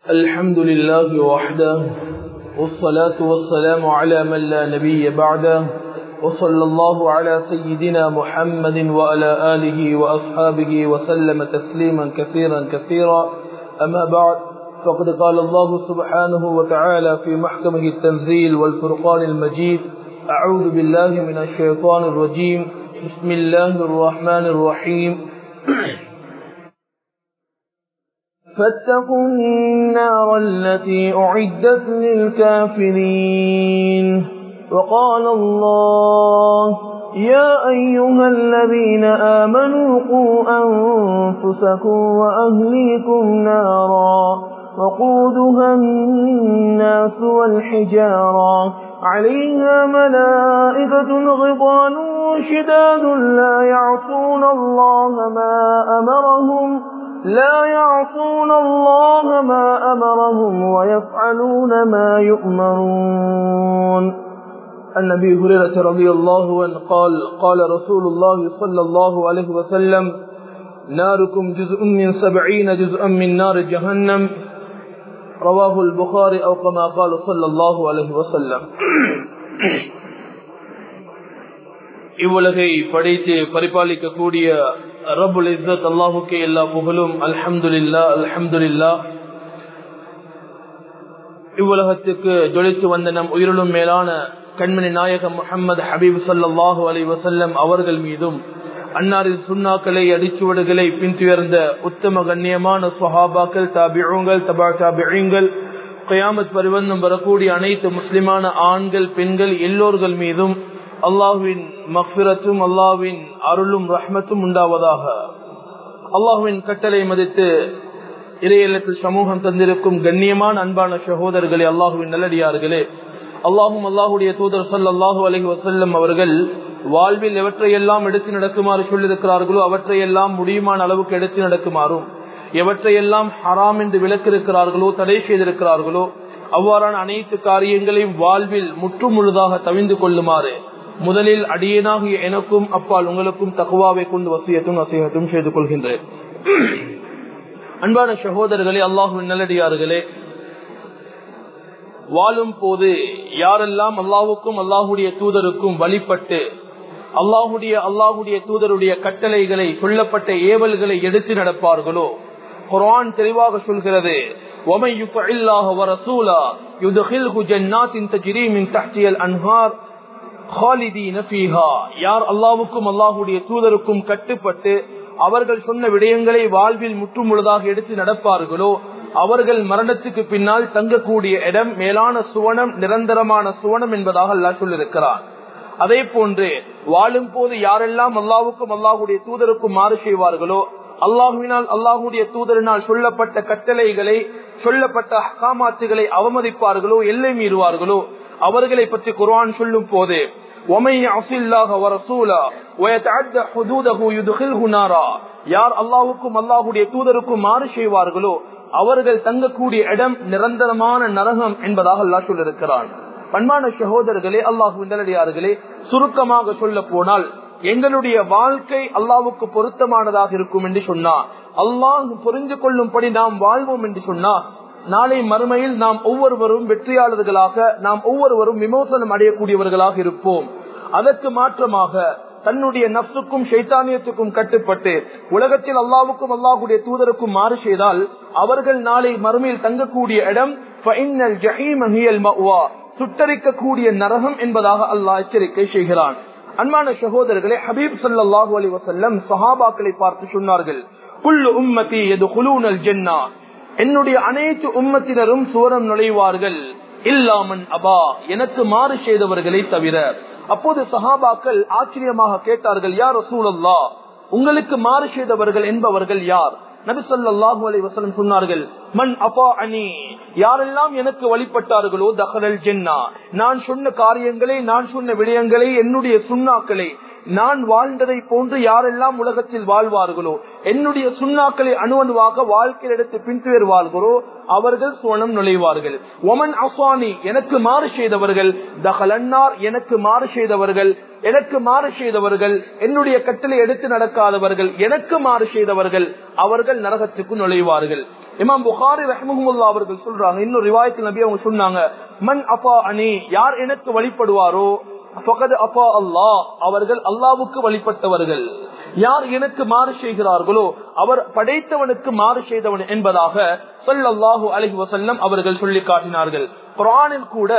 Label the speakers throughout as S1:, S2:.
S1: الحمد لله وحده والصلاة والسلام على من لا نبي بعده وصلى الله على سيدنا محمد وعلى آله وأصحابه وسلم تسليما كثيرا كثيرا. أما بعد، فقد قال الله سبحانه وتعالى في محكمه التنزيل والفرقان المجيد: أعوذ بالله من الشيطان الرجيم، بسم الله الرحمن الرحيم. فاتقوا النار التي أعدت للكافرين. وقال الله: يا أيها الذين آمنوا قوا أنفسكم وأهليكم نارا وقودها الناس والحجارة عليها ملائكة غضال شداد لا يعصون الله ما أمرهم ويفعلون ما يؤمرون. عن أبي هريرة رضي الله عنه قال: قال رسول الله صلى الله عليه وسلم: ناركم جزء من 70 جزءا من نار جهنم. رواه البخاري أو كما قال صلى الله عليه وسلم. இவ்வுலகை படைத்து பரிபாலிக்கக்கூடிய ரப்புல் இஸ்ஸத் அல்லாஹுக்கே எல்லா புகழும். அல்ஹம்துலில்லாஹ் அல்ஹம்துலில்லாஹ். இவ்வுலகத்துக்கு ஜொலித்து வந்த நம் உயிரிலும் மேலான கண்மணி நாயகம் முஹம்மது ஹபீப் ஸல்லல்லாஹு அலைஹி வஸல்லம் அவர்கள் மீதும், அன்னாரின் சுன்னாக்களை அடிச்சுவடுகளை பின்துயர்ந்த உத்தம கண்ணியமான ஸஹாபாக்கள், தாபிஊன்கள், தபா தாபிஈன்கள், கியாமத் பரிவந்தம் வரக்கூடிய அனைத்து முஸ்லிமான ஆண்கள் பெண்கள் எல்லோர்கள் மீதும் அல்லாஹ்வின் மக்ஃபிரத்தும் அல்லாஹ்வின் அருளும் ரஹ்மத்தும் உண்டாவதாக. அல்லாஹ்வின் கட்டளை மதித்து இறையில்லத்தில் சமூகம் தந்திருக்கும் கண்ணியமான அன்பான சகோதரர்களே, அல்லாஹ்வின் நல்லடியார்களே, அல்லாஹும் அல்லாஹுடைய தூதர் ஸல்லல்லாஹு அலைஹி வஸல்லம் அவர்கள் வாழ்வில் எவற்றையெல்லாம் எடுத்து நடக்குமாறு சொல்லியிருக்கிறார்களோ அவற்றையெல்லாம் முடியுமான அளவுக்கு எடுத்து நடக்குமாறும், எவற்றையெல்லாம் ஹராம் என்று விலக்கிருக்கிறார்களோ தடை செய்திருக்கிறார்களோ அவ்வாறான அனைத்து காரியங்களையும் வாழ்வில் முற்று முழுதாக தவிந்து கொள்ளுமாறு முதலில் அடியேனாகிய எனக்கும் அப்பால் உங்களுக்கும் தக்வாவை கொண்டு வசியத்தும் நசீஹத்தும் செய்து கொள்கின்றேன். அன்பான சகோதரர்களே, அல்லாஹ்வின் நல்லடியார்களே, வாழும் போது யாரெல்லாம் அல்லாஹ்வுக்கும் அல்லாஹுடைய தூதருக்கும் வழிபட்டு அல்லாஹுடைய தூதருடைய கட்டளைகளை, சொல்லப்பட்ட ஏவல்களை எடுத்து நடப்பார்களோ, குர்ஆன் தெளிவாக சொல்கிறது: وَمَن يُطِعِ اللَّهَ وَرَسُولَهُ يُدْخِلْهُ جَنَّاتٍ تَجْرِي مِن تَحْتِهَا الْأَنْهَارُ خَالِدِينَ فِيهَا. யார் அல்லாஹ்வுக்கும் அல்லாஹுடைய தூதருக்கும் கட்டுப்பட்டு அவர்கள் சொன்ன விடயங்களை வாழ்வில் முற்றுமுழுதாக எடுத்து நடப்பார்களோ அவர்கள் மரணத்துக்கு பின்னால் தங்கக்கூடிய இடம் மேலான சுவனம், நிரந்தரமான சுவனம் என்பதாக அல்லாஹ் சொல்லியிருக்கிறார். அதே போன்று வாழும் போது யாரெல்லாம் அல்லாஹ்வுக்கும் அல்லாஹுடைய தூதருக்கும் மாறு செய்வார்களோ, அல்லாஹுவினால் அல்லாஹுடைய தூதரினால் சொல்லப்பட்ட கட்டளைகளை, சொல்லப்பட்ட அஹ்காமாத்துகளை அவமதிப்பார்களோ, எல்லை மீறுவார்களோ அவர்களை பற்றி குர்ஆன் சொல்லும் போது: யார் அல்லாஹ்வுக்கும் அல்லாஹுடைய தூதருக்கும் மாறு செய்வார்களோ அவர்கள் தங்கக்கூடிய இடம் நிரந்தரமான நரகம் என்பதாக அல்லாஹ் சொல்லியிருக்கிறான். பண்பான சகோதரர்களே, அல்லாஹ்வின் நல்லடியார்களே, சுருக்கமாக சொல்ல போனால் எங்களுடைய வாழ்க்கை அல்லாஹ்வுக்கு பொருத்தமானதாக இருக்கும் என்று சொன்னா, அல்லாஹ் புரிந்து கொள்ளும்படி நாம் வாழ்வோம் என்று சொன்னா, நாளை மறுமையில் நாம் ஒவ்வொருவரும் வெற்றியாளர்களாக, நாம் ஒவ்வொருவரும் விமோசனம் அடையக்கூடியவர்களாக இருப்போம். அதற்கு மாற்றமாக தன்னுடைய நப்சுக்கும் ஷைத்தானியத்துக்கும் கட்டுப்பட்டு உலகத்தில் அல்லாஹ்வுக்கும் அல்லாஹுடைய தூதருக்கும் மாறு செய்தால் அவர்கள் நாளை மறுமையில் தங்கக்கூடிய இடம் ஃபஇன்னல் ஜஹீம ஹியல் மஅவா, சுட்டரிக்கக்கூடிய நரகம் என்பதாக அல்லாஹ் எச்சரிக்கை செய்கிறான். அன்பான சகோதரர்களே, ஹபீப் ஸல்லல்லாஹு அலைஹி வஸல்லம் சஹாபாக்களை பார்த்து சொன்னார்கள்: குல்லு உம்மதி யதுகுலூனல் ஜன்னah, என்னுடைய அனைத்து உம்மத்தினரும் சுவனம் நுழைவார்கள், இல்லாமன் அபா, எனக்கு மாறு செய்தவர்களை தவிர. அப்போது சஹாபாக்கள் ஆச்சரியமாக கேட்டார்கள்: யா ரசூலல்லாஹ், உங்களுக்கு மாறு செய்தவர்கள் என்பவர்கள் யார்? நபி ஸல்லல்லாஹு அலைஹி வஸல்லம் சொன்னார்கள்: மன் அஃபாஅனி, யாரெல்லாம் எனக்கு வழிபட்டார்களோ தஹலல் ஜன்னah, நான் சொன்ன காரியங்களை, நான் சொன்ன விடயங்களை, என்னுடைய சுன்னாக்களை, நான் வாழ்ந்ததை போன்று யாரெல்லாம் உலகத்தில் வாழ்வார்களோ, என்னுடைய சுன்னாக்களை அணுவணுவாக வாழ்க்கையில் எடுத்து பின்துயர்வார்களோ அவர்கள் சுவனம் நுழைவார்கள். ஒமன் அஃபானி, எனக்கு மாறு செய்தவர்கள், தஹலன்னார், எனக்கு மாறு செய்தவர்கள், எனக்கு மாறு செய்தவர்கள், என்னுடைய கட்டளை எடுத்து நடக்காதவர்கள், எனக்கு மாறு செய்தவர்கள், அவர்கள் நரகத்துக்கு நுழைவார்கள். இமாம் புகாரி ரஹ்மஹுல்லாஹ் அவர்கள் சொல்றாங்க, இன்னொரு ரிவாயத்தில் நபி அவங்க சொன்னாங்க, மன் அஃபா அனி, யார் எனக்கு வழிபடுவாரோ ஃபகத் அஃபா அல்லாஹ், அவர்கள் அல்லாஹ்வுக்கு வழிபட்டவர்கள். யார் எனக்கு மாறு செய்கிறார்களோ அவர் படைத்தவனுக்கு மாறு செய்தவன் என்பதாக ஸல்லல்லாஹு அலைஹி வஸல்லம் அவர்கள் சொல்லி காட்டினார்கள். குர்ஆனில் கூட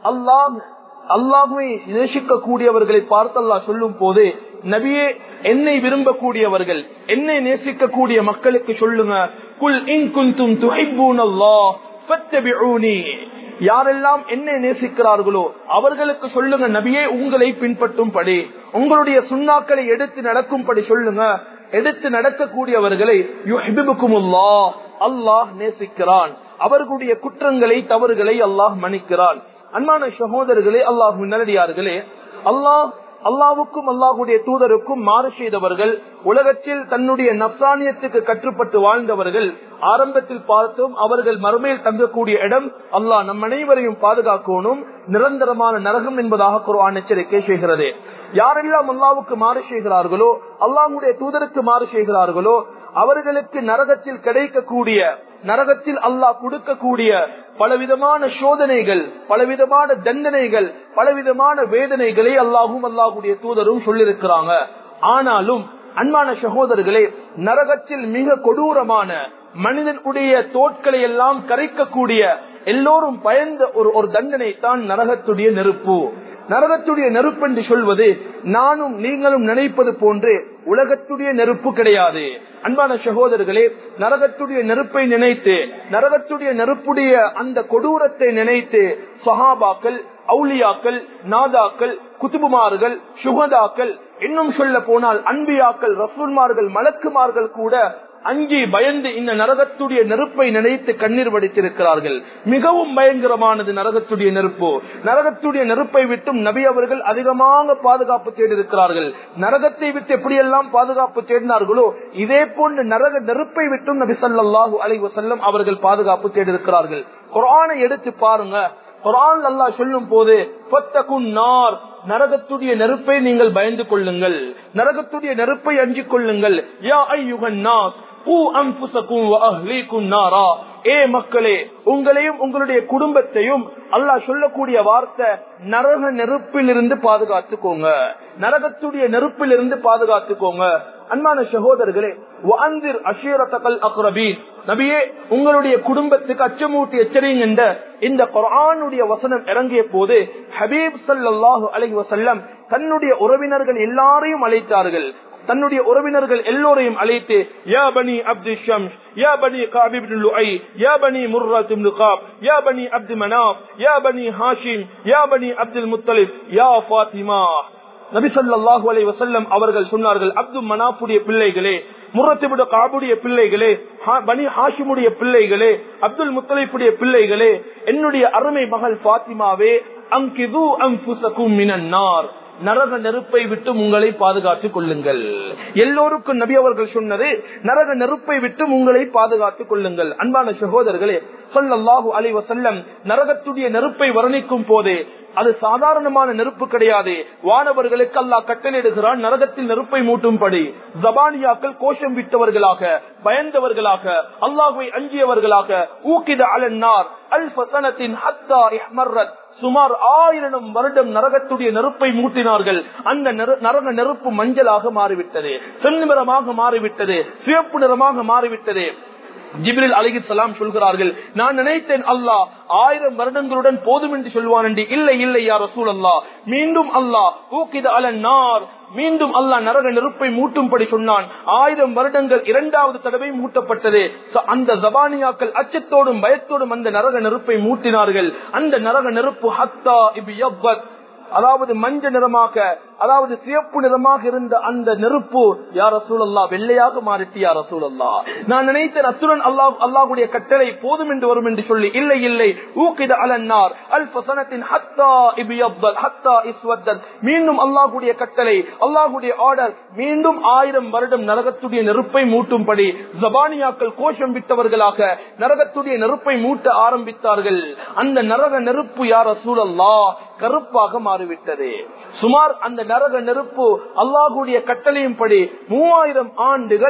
S1: அல்லாஹ்வை நேசிக்க கூடியவர்களை பார்த்து அல்லாஹ் சொல்லும் போது, நபியே என்னை விரும்பக்கூடியவர்கள், என்னை நேசிக்க கூடிய மக்களுக்கு சொல்லுங்க, குல் இன் குன்தும் துஹிப்பூனல்லாஹ் ஃபத்தபிஊனி, யாரெல்லாம் என்னை நேசிக்கிறார்களோ அவர்களுக்கு சொல்லுங்க நபியே உங்களை பின்பற்றும்படி, உங்களுடைய சுன்னாக்களை எடுத்து நடக்கும்படி சொல்லுங்க. எடுத்து நடக்கக்கூடியவர்களை யுஹிப்புகுமுல்லாஹ், அல்லாஹ் நேசிக்கிறான், அவர்களுடைய குற்றங்களை தவறுகளை அல்லாஹ் மன்னிக்கிறான். அன்பான சகோதரர்களே, அல்லாஹ்வின் நல்லடியார்களே, அல்லாஹ்வுக்கும் அல்லாஹ்வுடைய தூதருக்கும் மாறு செய்தவர்கள், உலகத்தில் தன்னுடைய நப்சானியத்துக்கு கட்டுப்பட்டு வாழ்ந்தவர்கள், ஆரம்பத்தில் பார்த்தோம் அவர்கள் மறுமையில் தங்கக்கூடிய இடம் அல்லாஹ் நம் அனைவரையும் பாதுகாக்கணும், நிரந்தரமான நரகம் என்பதாக குர்ஆன் எச்சரிக்கை செய்கிறது. யாரெல்லாம் அல்லாஹ்வுக்கு மாறு செய்கிறார்களோ, அல்லாஹ்வுடைய தூதருக்கு மாறு செய்கிறார்களோ அவர்களுக்கு நரகத்தில் கிடைக்கக்கூடிய, நரகத்தில் அல்லாஹ் கொடுக்கக்கூடிய பலவிதமான சோதனைகள், பலவிதமான தண்டனைகள், பலவிதமான வேதனைகளை அல்லாஹும் அல்லாஹுடைய தூதரும் சொல்லியிருக்கிறாங்க. ஆனாலும் அன்பான சகோதரர்களே, நரகத்தில் மிக கொடூரமான மனிதனுடைய தோட்களை எல்லாம் கரைக்கக்கூடிய, எல்லோரும் பயந்த ஒரு தண்டனை தான் நரகத்துடைய நெருப்பு. நரகத்துடைய நெருப்பு என்று சொல்வது நானும் நீங்களும் நினைப்பது போன்று உலகத்துடைய நெருப்பு கிடையாது. அன்பான சகோதரர்களே, நரகத்துடைய நெருப்பை நினைத்து, நரகத்துடைய நெருப்புடைய அந்த கொடூரத்தை நினைத்து சஹாபாக்கள், அவுலியாக்கள், நாதாக்கள், குதுபுமார்கள், சுகதாக்கள், இன்னும் சொல்ல போனால் அன்பியாக்கள், ரசூல்மார்கள், மலக்குமார்கள் கூட அஞ்சி பயந்து இந்த நரகத்துடைய நெருப்பை நினைத்து கண்ணீர் வடித்திருக்கிறார்கள். மிகவும் பயங்கரமானது நரகத்துடைய நெருப்பு. நரகத்துடைய நெருப்பை விட்டும் நபி அவர்கள் அதிகமாக பாதுகாப்பு தேடியிருக்கிறார்கள். நரகத்தை விட்டு எப்படியெல்லாம் பாதுகாப்பு தேடினார்களோ இதே போன்று நரக நெருப்பை விட்டும் நபி ஸல்லல்லாஹு அலைஹி வஸல்லம் அவர்கள் பாதுகாப்பு தேடியிருக்கிறார்கள். குர்ஆனை எடுத்து பாருங்க. குர்ஆன் அல்லாஹ் சொல்லும் போது ஃபத்தகுன் நார், நரகத்துடைய நெருப்பை நீங்கள் பயந்து கொள்ளுங்கள், நரகத்துடைய நெருப்பை அஞ்சிக் கொள்ளுங்கள். யா அய்யுஹன் நாஸ் கூ அன்ஃபுஸகும் வ அஹ்லீகும் நாரா, ஏ மக்களே உங்களையும் உங்களுடைய குடும்பத்தையும் அல்லாஹ் சொல்லக்கூடிய வார்த்தை நரக நெருப்பிலிருந்து பாதுகாத்துக்கோங்க, நரகத்துடைய நெருப்பிலிருந்து பாதுகாத்துக்கோங்க. அன்பான சகோதரர்களே, வஅன்திர் அஷீரத்தகல் அக்ரபீன், நபியே உங்களுடைய குடும்பத்துக்கு அச்சமூட்டி எச்சரிங்க என்ற இந்த குர்ஆனுடைய வசனம் இறங்கிய போது ஹபீப் ஸல்லல்லாஹு அலைஹி வஸல்லம் தன்னுடைய உறவினர்கள் எல்லாரையும் அழைத்தார்கள். தன்னுடைய உறவினர்கள் எல்லோரையும் அழைத்து, யா பனி அப்து ஷம்ஸ், யா பனி கஅப் இப்னு லுஐ, யா பனி முர்ரா இப்னு காப், யா பனி அப்து மனாஃப், யா பனி ஹாஷிம், யா பனி அப்துல் முத்தலிப், யா ஃபாத்திமா. நபி ஸல்லல்லாஹு அலைஹி வஸல்லம் அவர்கள் சொன்னார்கள், அப்து மனாஃபுடைய பிள்ளைகளே, முர்ரத் இப்னு காபுடைய பிள்ளைகளே, பனி ஹாஷிமுடைய பிள்ளைகளே, அப்துல் முத்தலிஃபுடைய பிள்ளைகளே, என்னுடைய அருமை மகள் ஃபாத்திமாவே, அன்கிது அன்ஃபுஸகும் மினன் நார், நரக நெருப்பை விட்டு உங்களை பாதுகாத்துக் கொள்ளுங்கள். எல்லோருக்கும் நபி அவர்கள் சொன்னது நரக நெருப்பை விட்டு உங்களை பாதுகாத்துக் கொள்ளுங்கள். அன்பான சகோதரர்களே, ஸல்லல்லாஹு அலைஹி வஸல்லம் நரகத்துடைய நெருப்பை வர்ணிக்கும் போது அது சாதாரணமான நெருப்பு கிடையாது. வானவர்களுக்கு அல்லாஹ் கட்டளையிடுகிறான் நரகத்தில் நெருப்பை மூட்டும்படி. ஜபானியாக்கள் கோஷம் விட்டவர்களாக, பயந்தவர்களாக, அல்லாஹ்வை அஞ்சியவர்களாக, ஊகித அலன்னார் அல்ஃப ஸனத்தின் ஹத்தா இஹ்மர்ரத், சுமார் 1000 வருடம் நரகத்துடைய நெருப்பை மூட்டினார்கள். அந்த நரக நெருப்பு மஞ்சளாக மாறிவிட்டது, செந்நிறமாக மாறிவிட்டது, சிவப்பு நிறமாக மாறிவிட்டது. ஜிப்ரீல் அலைஹிஸ்ஸலாம் சொல்கிறார்கள், நான் நினைத்தேன் அல்லாஹ் 1000 வருடங்களுடன் போதும் என்று சொல்வான் என்று. இல்லை இல்லை யா ரசூலல்லாஹ், மீண்டும் அல்லாஹ் ஊகித அலன்னார், மீண்டும் அல்லாஹ் நரக நெருப்பை மூட்டும்படி சொன்னான். 1000 வருடங்கள் இரண்டாவது தடவை மூட்டப்பட்டது. அந்த ஜபானியாக்கள் அச்சத்தோடும் பயத்தோடும் அந்த நரக நெருப்பை மூட்டினார்கள். அந்த நரக நெருப்பு ஹத்தா இப்யப்பத், அதாவது மஞ்சள் நிறமாக, அதாவது சிவப்பு நிறமாக இருந்த அந்த நெருப்பு யா ரசூலல்லாஹ் வெள்ளையாக மாறிட்டு, யா ரசூலல்லாஹ் நான் நினைத்தேன் அத்துடன் அல்லாஹ்வுடைய கட்டளை போதும் என்று வரும் என்று சொல்லி, இல்லை இல்லை, ஊகித அலன்னார் அல்ஃப ஸனத்தின் ஹத்தா இப்யப்பத் ஹத்தா இஸ்வத்தத், மீண்டும் அல்லாஹ்வுடைய கட்டளை, அல்லாஹ்வுடைய ஆர்டர், மீண்டும் 1000 வருடம் நரகத்துடைய நெருப்பை மூட்டும்படி ஜபானியாக்கள் கோஷம் விட்டவர்களாக நரகத்துடைய நெருப்பை மூட்ட ஆரம்பித்தார்கள். அந்த நரக நெருப்பு யா ரசூலல்லாஹ் கருப்பாக மாறிவிட்டது. சுமார் அந்த நரக நெருப்பு அல்லாஹ்வுடைய கட்டளையின்படி 3000 ஆண்டுகள்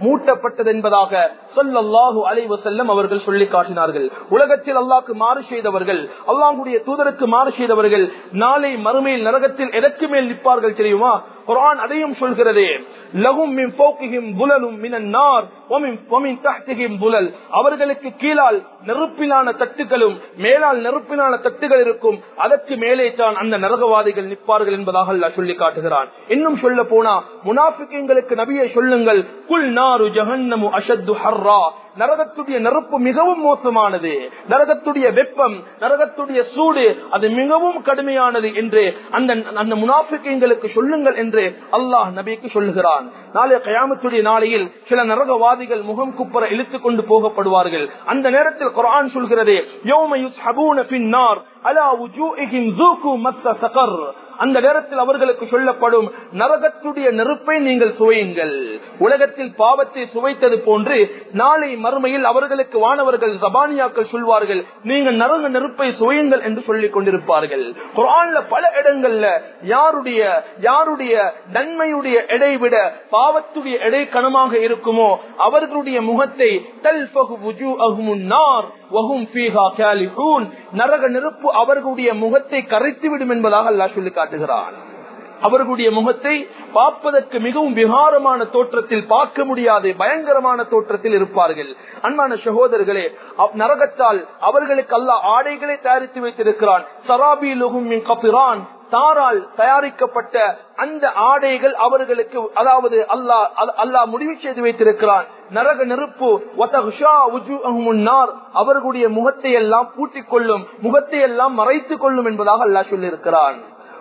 S1: மூட்டப்பட்டது என்பதாக ஸல்லல்லாஹு அலைஹி வஸல்லம் அவர்கள் சொல்லி காட்டினார்கள். உலகத்தில் அல்லாஹ்க்கு மாறு செய்தவர்கள், அல்லாஹ்வுடைய தூதருக்கு மாறு செய்தவர்கள் நாளை மறுமையில் நரகத்தில் எதற்கு மேல் நிற்பார்கள் தெரியுமா? குர்ஆன் அதையும் சொல்கிறது. லஹும் மின் ஃபௌகிஹிம் புலலும் மினன் நார் வ மின் தஹ்திஹிம் புலல். அவர்களுக்கு கீழால் நெருப்பிலான தட்டுகளும் மேலால் நெருப்பிலான தட்டுகள் இருக்கும். அதற்கு மேலே தான் அந்த நரகவாதிகள் நிற்பார்கள் என்பதாக அல்லாஹ் சொல்லி காட்டுகிறான். இன்னும் சொல்ல போனா முனாஃபிகீன்களுக்கு நபியே சொல்லுங்கள், குல் நாரு ஜஹன்னமு அஷத்து ஹர்ரா, நரகத்துடைய நெருப்பு மிகவும் மோசமானது, நரகத்துடைய வெப்பம், நரகத்துடைய சூடு அது மிகவும் கடுமையானது என்று அந்த முனாஃபிகீன்களுக்கு சொல்லுங்கள் என்று அல்லாஹ் நபிக்கு சொல்லுகிறான். நாளை கியாமத்துடைய நாளையில் சில நரகவாதிகள் முகம் குப்புற இழுத்துக் கொண்டு போகப்படுவார்கள். அந்த நேரத்தில் குர்ஆன் சொல்கிறது, யௌம யுஸ்ஹபூன ஃபின்னார் அலா வுஜூஹிஹிம் ஸூகு மஸ்ஸ ஸகர். அந்த நேரத்தில் அவர்களுக்கு சொல்லப்படும், நரகத்துடைய நெருப்பை நீங்கள் சுவையுங்கள். உலகத்தில் பாவத்தை சுவைத்தது போன்று நாளை மறுமையில் அவர்களுக்கு வானவர்கள் ஜபானியாக்கள் சொல்வார்கள், நீங்கள் நரக நெருப்பை சுவையுங்கள் என்று சொல்லிக் கொண்டிருப்பார்கள். குர்ஆன்ல பல இடங்கள்ல யாருடைய நன்மையுடைய எடை விட பாவத்துடைய எடை கனமாக இருக்குமோ அவர்களுடைய முகத்தை தல்ஃபஹு வுஜூஹுமுன் நார் வஹும் ஃபீஹா காலிஹூன், நரக நெருப்பு அவர்களுடைய முகத்தை கரைத்துவிடும் என்பதாக அல்லாஹ் சொல்லி காட்டுகிறான். அவர்களுடைய முகத்தை பார்ப்பதற்கு மிகவும் விகாரமான தோற்றத்தில், பார்க்க முடியாது பயங்கரமான தோற்றத்தில் இருப்பார்கள். அன்பான சகோதரர்களே, நரகத்தால் அவர்களுக்கு அல்லாஹ் ஆடைகளை தயாரித்து வைத்திருக்கிறான். சராபீலுஹும் மின் கஃபிரான், தாரால் தயாரிக்கப்பட்ட அந்த ஆடைகள் அவர்களுக்கு, அதாவது அல்லாஹ் முடிவு செய்து வைத்திருக்கிறான். நரக நெருப்பு அவர்களுடைய முகத்தை எல்லாம் பூட்டிக் கொள்ளும், முகத்தை எல்லாம் மறைத்துக் கொள்ளும் என்பதாக அல்லாஹ் சொல்லி இருக்கிறான்.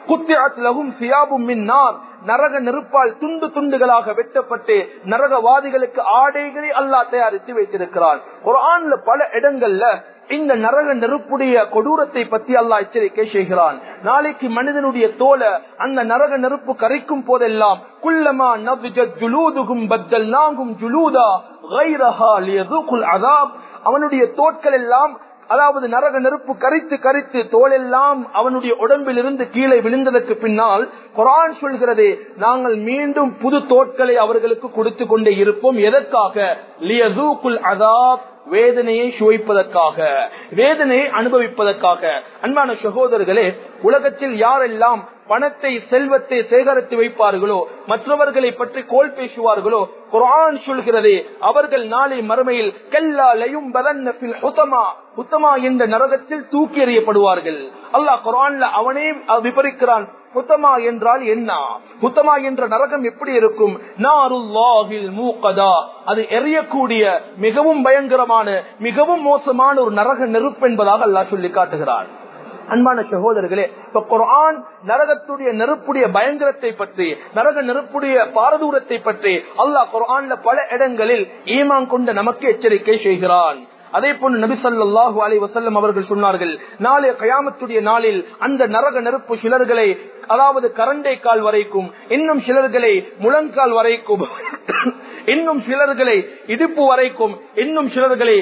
S1: நரக நெருப்பால் துண்டு துண்டுகளாக வெட்டப்பட்டு நரகவாதிகளுக்கு ஆடைகளை அல்லாஹ் தயாரித்து வைத்திருக்கிறான். குர்ஆன்ல பல இடங்கள்ல இந்த நரக நெருப்புடைய கொடூரத்தை பற்றி அல்லாஹ் எச்சரிக்கை செய்கிறான். நாளைக்கு மனிதனுடைய தோலை அந்த நரக நெருப்பு கரைக்கும் போதெல்லாம் குல்லமா நபிஜத் ஜுலூதுகும் பத்தல்நாகும் ஜுலூதா கைரஹா லியதுகுல் அஸாப், அவனுடைய தோட்கள் எல்லாம், அதாவது நரக நெருப்பு கரித்து கரித்து தோலெல்லாம் அவனுடைய உடம்பில் இருந்து கீழே விழுந்ததற்கு பின்னால் குர்ஆன் சொல்கிறது, நாங்கள் மீண்டும் புது தோட்களை அவர்களுக்கு கொடுத்து கொண்டே இருப்போம். எதற்காக? லியதுகுல் அஸாப், வேதனையை சுவைப்பதற்காக, வேதனையை அனுபவிப்பதற்காக. அன்பான சகோதரர்களே, உலகத்தில் யாரெல்லாம் பணத்தை செல்வத்தை சேகரித்து வைப்பார்களோ, மற்றவர்களை பற்றி கோல் பேசுவார்களோ, குர்ஆன் சொல்கிறது அவர்கள் நாளை மறுமையில் கல்லா லயும்பதன்ன ஃபில் ஹுதமா, ஹுதமா என்ற நரகத்தில் தூக்கி எறியப்படுவார்கள். அல்லாஹ் குர்ஆன்ல அவனே விபரிக்கிறான். ஹுதமா என்றால் என்ன? ஹுதமா என்ற நரகம் எப்படி இருக்கும்? நாருல்லாஹில் மூகதா, அது எரியக்கூடிய மிகவும் பயங்கரமான மிகவும் மோசமான ஒரு நரக நெருப்பு என்பதாக அல்லாஹ் சொல்லி காட்டுகிறான். அன்பான சகோதரர்களே, இப்ப குர்ஆன் நரகத்துடைய நெருப்புடைய பயங்கரத்தை பற்றி, நரக நெருப்புடைய பாரதூரத்தை பற்றி அல்லாஹ் குர்ஆன்ல பல இடங்களில் ஈமான் கொண்ட நமக்கு எச்சரிக்கை செய்கிறான். அதே போன்று நபி ஸல்லல்லாஹு அலைஹி வஸல்லம் அவர்கள் சொன்னார்கள், நாளை கியாமத்துடைய நாளில் அந்த நரக நெருப்பு சிலர்களை, அதாவது கரண்டை கால் வரைக்கும், இன்னும் சிலர்களை முழங்கால் வரைக்கும், இன்னும் சிலர்களை இடுப்பு வரைக்கும், இன்னும் சிலர்களை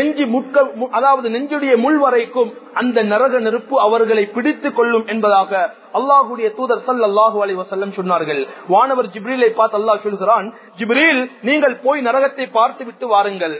S1: அதாவது நெஞ்சுடைய முள் வரைக்கும் அந்த நரக நெருப்பு அவர்களை பிடித்துக் கொள்ளும் என்பதாக அல்லாஹ்வுடைய தூதர் ஸல்லல்லாஹு அலைஹி வஸல்லம் சொன்னார்கள். வானவர் ஜிப்ரீலை பார்த்து அல்லாஹ் சொல்கிறான், ஜிப்ரீல் நீங்கள் போய் நரகத்தை பார்த்து விட்டு வாருங்கள்.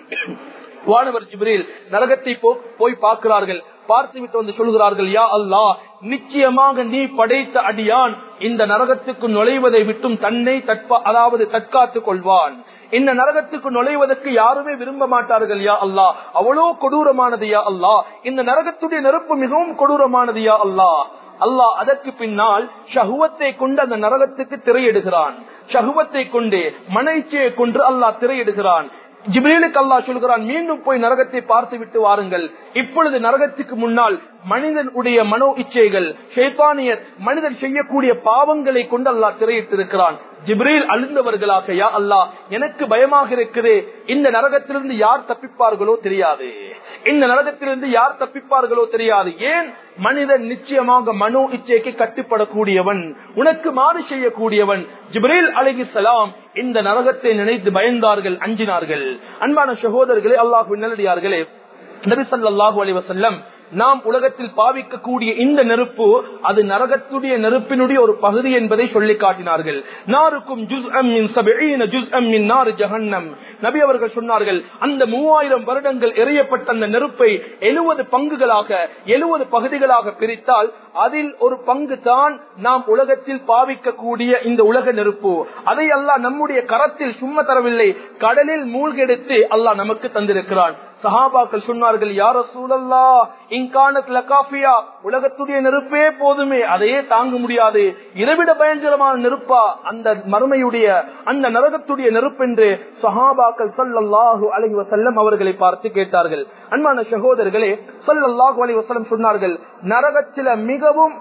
S1: வானவர் ஜிப்ரீல் நரகத்தை போய் பார்க்கிறார்கள். பார்த்துவிட்டு வந்து சொல்கிறார்கள், யா அல்லாஹ், நிச்சயமாக நீ படைத்த அடியான் இந்த நரகத்துக்கு நுழைவதை விட்டும் தன்னை தற்காத்துக் கொள்வான். இந்த நரகத்துக்கு நுழைவதற்கு யாருமே விரும்ப மாட்டார்கள் யா அல்லாஹ், அவ்வளோ கொடூரமானது யா அல்லாஹ், இந்த நரகத்துடைய நெருப்பு மிகவும் கொடூரமானது யா அல்லாஹ். அல்லாஹ் அதற்கு பின்னால் ஷஹுவத்தை கொண்டு அந்த நரகத்துக்கு திரையிடுகிறான். ஷஹுவத்தை கொண்டு, மன இச்சையை கொண்டு அல்லாஹ் திரையிடுகிறான். ஜிப்ரீலுக்கு அல்லாஹ் சொல்கிறான், மீண்டும் போய் நரகத்தை பார்த்து விட்டு வாருங்கள். இப்பொழுது நரகத்துக்கு முன்னால் மனிதனுடைய மனோ இச்சைகள், ஷைத்தானியத், மனிதன் செய்யக்கூடிய பாவங்களை கொண்டு அல்லாஹ் திரையிட்டிருக்கிறான். ஜிப்ரீல் அழுந்தவர்களாக, யா அல்லாஹ், எனக்கு பயமாக இருக்குது, இந்த நரகத்திலிருந்து யார் தப்பிப்பார்களோ தெரியாது, இந்த நரகத்திலிருந்து யார் தப்பிப்பார்களோ தெரியாது. ஏன்? மனிதன் நிச்சயமாக மனோ இச்சைக்கு கட்டுப்படக்கூடியவன், உனக்கு மாறு செய்யக்கூடியவன். ஜிப்ரீல் அலைஹிஸ்ஸலாம் இந்த நரகத்தை நினைத்து பயந்தார்கள், அஞ்சினார்கள். அன்பான சகோதரர்களே, அல்லாஹ்வின் நல்லடியார்களே, நபி ஸல்லல்லாஹு அலைஹி வஸல்லம் நாம் உலகத்தில் பாவிக்கக்கூடிய இந்த நெருப்பு அது நரகத்துடைய நெருப்பினுடைய ஒரு பகுதி என்பதை சொல்லி காட்டினார்கள். நாருக்கும் ஜுஸ்அம் மின் 70 ஜுஸ்அம் மின் நார் ஜஹன்னம். நபி அவர்கள் சொன்னார்கள், அந்த 3000 வருடங்கள் எரியப்பட்ட அந்த நெருப்பை 70 பங்குகளாக 70 பகுதிகளாக பிரித்தால் அதில் ஒரு பங்கு தான் நாம் உலகத்தில் பாவிக்கக்கூடிய இந்த உலக நெருப்பு. அதை அல்லாஹ் நம்முடைய கரத்தில் சும்மா தரவில்லை, கடலில் மூழ்கெடுத்து அல்லாஹ் நமக்கு தந்திருக்கிறான். சஹாபாக்கள் சொன்னார்கள், யா ரசூலல்லாஹ் இன்கானத் லகாஃபியா, உலகத்துடைய நெருப்பே போதுமே, அதையே தாங்க முடியாது, இதைவிட பயங்கரமான நெருப்பா அந்த மறுமையுடைய அந்த நரகத்துடைய நெருப்பு என்று சஹாபாக்கள் ஸல்லல்லாஹு அலைஹி வஸல்லம் அவர்களை பார்த்து கேட்டார்கள். அன்பான சகோதரர்களே, ஸல்லல்லாஹு அலைஹி வஸல்லம் சொன்னார்கள், நரகத்தில மிகவும்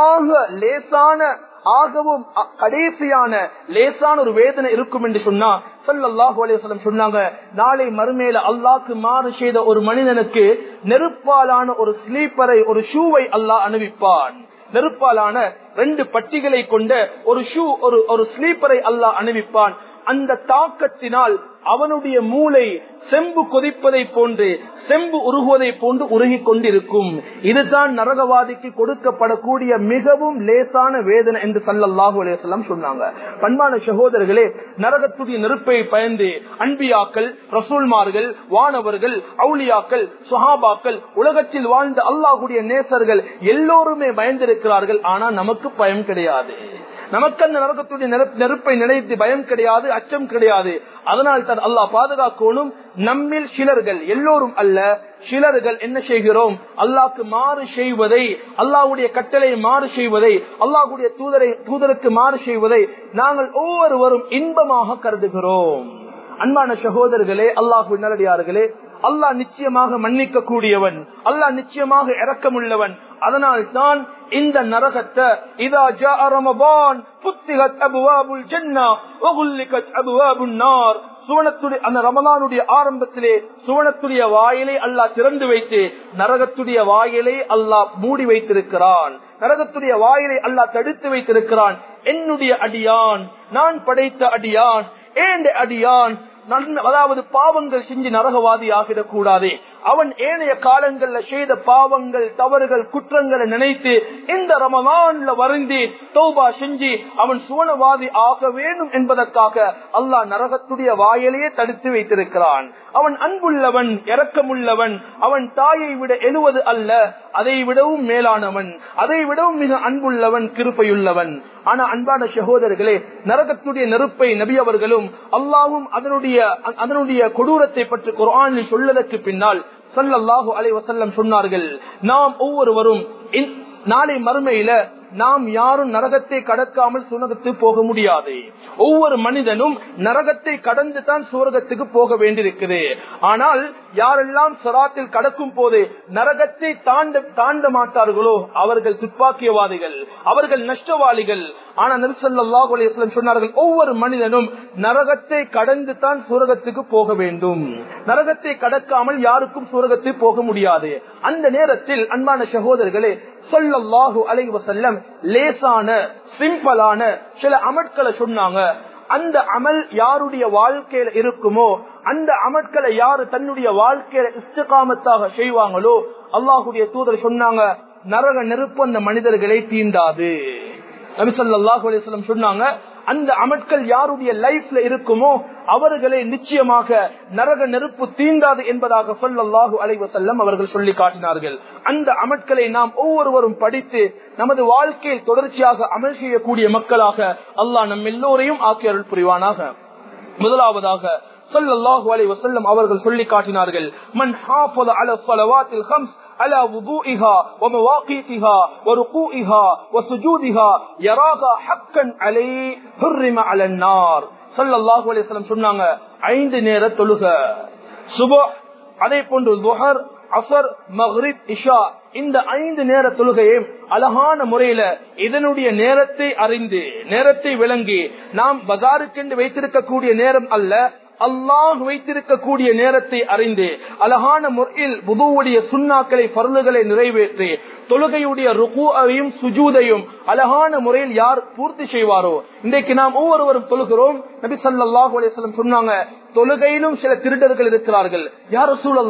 S1: லேசான ஆகவும் கடைசியான லேசான ஒரு வேதனை இருக்கும் என்று சொன்னா ஸல்லல்லாஹு அலைஹி வஸல்லம் சொன்னாங்க, நாளை மறுமையில அல்லாஹ்க்கு மாறு செய்த ஒரு மனிதனுக்கு நெருப்பாலான ஒரு ஸ்லீப்பரை ஒரு ஷூவை அல்லாஹ் அணிவிப்பான். நெருப்பாலான 2 பட்டிகளை கொண்ட ஒரு ஷூ ஒரு ஸ்லீப்பரை அல்லாஹ் அணிவிப்பான். அந்த தாக்கத்தினால் அவனுடைய மூளை செம்பு கொதிப்பதை போன்று செம்பு உருகுவதை போன்று உருகி கொண்டிருக்கும். இதுதான் நரகவாதிக்கு கொடுக்கப்படக்கூடிய மிகவும் லேசான வேதனை என்று ஸல்லல்லாஹு அலைஹி வஸல்லம் சொன்னாங்க. பண்பான சகோதரர்களே, நரகத்துடைய நெருப்பை பயந்து அன்பியாக்கள், ரசூல்மார்கள், வானவர்கள், அவுலியாக்கள், சுஹாபாக்கள், உலகத்தில் வாழ்ந்த அல்லாஹ்வுடைய நேசர்கள் எல்லோருமே பயந்திருக்கிறார்கள். ஆனா நமக்கு பயம் கிடையாது. நமக்கு அந்த நரகத்துடைய நெருப்பை நினைத்து பயம் கிடையாது, அச்சம் கிடையாது. அதனால் தான் அல்லாஹ் பாதுகாக்கணும். நம்மில் சிலர்கள், எல்லோரும் அல்ல, சிலர்கள் என்ன செய்கிறோம், அல்லாஹ்க்கு மாறு செய்வதை, அல்லாஹ்வுடைய கட்டளை மாறு செய்வதை, அல்லாஹ்வுடைய தூதருக்கு மாறு செய்வதை நாங்கள் ஒவ்வொருவரும் இன்பமாக கருதுகிறோம். அன்பான சகோதரர்களே, அல்லாஹ்வின் நல்லடியார்களே, அல்லாஹ் நிச்சயமாக மன்னிக்க கூடியவன், அல்லாஹ் நிச்சயமாக இரக்கமுள்ளவன். அதனால் தான் இந்த நரகத்தை இதா ஜாஅ ரமபான் ஃபுத்திஹத் அப்வாபுல் ஜன்னah வகுல்லிகத் அப்வாபுன் நார், சுவனத்துடைய அந்த ரமலானுடைய ஆரம்பத்திலே சுவனத்துடைய வாயிலை அல்லாஹ் திறந்து வைத்து நரகத்துடைய வாயிலை அல்லாஹ் மூடி வைத்திருக்கிறான். நரகத்துடைய வாயிலை அல்லாஹ் தடுத்து வைத்திருக்கிறான். என்னுடைய அடியான், நான் படைத்த அடியான், ஏண்ட அடியான், அதாவது பாவங்கள் செஞ்சு நரகவாதி ஆகிடக் கூடாது. அவன் ஏனைய காலங்கள்ல செய்த பாவங்கள், தவறுகள், குற்றங்களை நினைத்து இந்த ரமலான்ல வருந்தி தௌபா செஞ்சு அவன் சுவனவாதி ஆக வேண்டும் என்பதற்காக அல்லாஹ் நரகத்துடைய வாயிலையே தடுத்து வைத்திருக்கிறான். அவன் அன்புள்ளவன், இரக்கமுள்ளவன், அவன் தாயை விட 70 அல்ல, அதை விடவும் மேலானவன், அதை விடவும் மிக அன்புள்ளவன், கிருபையுள்ளவன். ஆனா அன்பான சகோதரர்களே, நரகத்துடைய நெருப்பை நபி அவர்களும் அல்லாஹ்வும் அதனுடைய கொடூரத்தை பற்றி குர்ஆனில் சொல்லதற்கு பின்னால் ஸல்லல்லாஹு அலைஹி வஸல்லம் சொன்னார்கள், நாம் ஒவ்வொருவரும் நாளை மறுமையில நாம் யாரும் நரகத்தை கடக்காமல் சுவர்க்கத்துக்கு போக முடியாது. ஒவ்வொரு மனிதனும் நரகத்தை கடந்து தான் சுவர்க்கத்துக்கு போக வேண்டியிருக்குது. ஆனால் யாரெல்லாம் சிராத்தில் கடக்கும் போது நரகத்தை தாண்ட மாட்டார்களோ அவர்கள் துப்பாக்கியவாதிகள், அவர்கள் நஷ்டவாளிகள். ஆனா நபி ஸல்லல்லாஹு அலைஹி வஸல்லம் சொன்னார்கள், ஒவ்வொரு மனிதனும் நரகத்தை கடந்து தான் சுவர்க்கத்துக்கு போக வேண்டும். நரகத்தை கடக்காமல் யாருக்கும் சுவர்க்கத்துக்கு போக முடியாது. அந்த நேரத்தில் அன்பான சகோதரர்களே, ஸல்லல்லாஹு அலைஹி வஸல்லம் லேசான சிம்பிளான சில அமல்களை சொன்னாங்க. அந்த அமல் யாருடைய வாழ்க்கையில இருக்குமோ, அந்த அமல்களை யாரு தன்னுடைய வாழ்க்கையில இஸ்திகாமத்தாக செய்வாங்களோ, அல்லாஹ்வுடைய தூதர் சொன்னாங்க, நரக நெருப்பு அந்த மனிதர்களை தீண்டாது. நபி ஸல்லல்லாஹு அலைஹி வஸல்லம் சொன்னாங்க, அந்த அமல்கள் யாருடைய லைஃப்ல இருக்குமோ அவர்களை நிச்சயமாக நரக நெருப்பு தீண்டாது என்பதாக ஸல்லல்லாஹு அலைஹி வஸல்லம் அவர்கள் சொல்லி காட்டினார்கள். அந்த அமல்களை நாம் ஒவ்வொருவரும் படித்து நமது வாழ்க்கையில் தொடர்ச்சியாக அமல் செய்யக்கூடிய மக்களாக அல்லாஹ் நம் எல்லோரையும் ஆக்கி அருள் புரிவானாக. முதலாவதாக ஸல்லல்லாஹு அலைஹி வஸல்லம் அவர்கள் சொல்லி காட்டினார்கள், மன் ஹாஃபத அலா ஸலவாத்தில் ஹம்ஸ் على وضوئها ومواقيتها وركوعها وسجودها يراها حقا عليه حرم على النار. ஸல்லல்லாஹு அலைஹி வஸல்லம் சொன்னாங்க, 5 நேர தொழுகை, சுபஹ், அதே போன்று ظுஹர், அஸ்ர், மக்ரிப், இஷா, இந்த 5 நேர தொழுகையை அழகான முறையில இதனுடைய நேரத்தை அறிந்து நேரத்தை விளங்கி, நாம் பஜாருக்கு வைத்திருக்கக்கூடிய நேரம் அல்ல, அல்லாஹ் வைத்திருக்கக்கூடிய நேரத்தை அறிந்து அழகான முறையில் வுதுவுடைய சுன்னாக்களை ஃபர்லுகளை நிறைவேற்றி தொழுகையுடைய ருகூஅையும் சுஜூதையும் அழகான முறையில் யார் பூர்த்தி செய்வாரோ, இன்றைக்கு நாம் ஒவ்வொருவரும் தொழுகிறோம். நபி ஸல்லல்லாஹு அலைஹி வஸல்லம் சொன்னாங்க, தொழுகையிலும் சில திருடர்கள் இருக்கிறார்கள். யா ரசூலல்லாஹ்,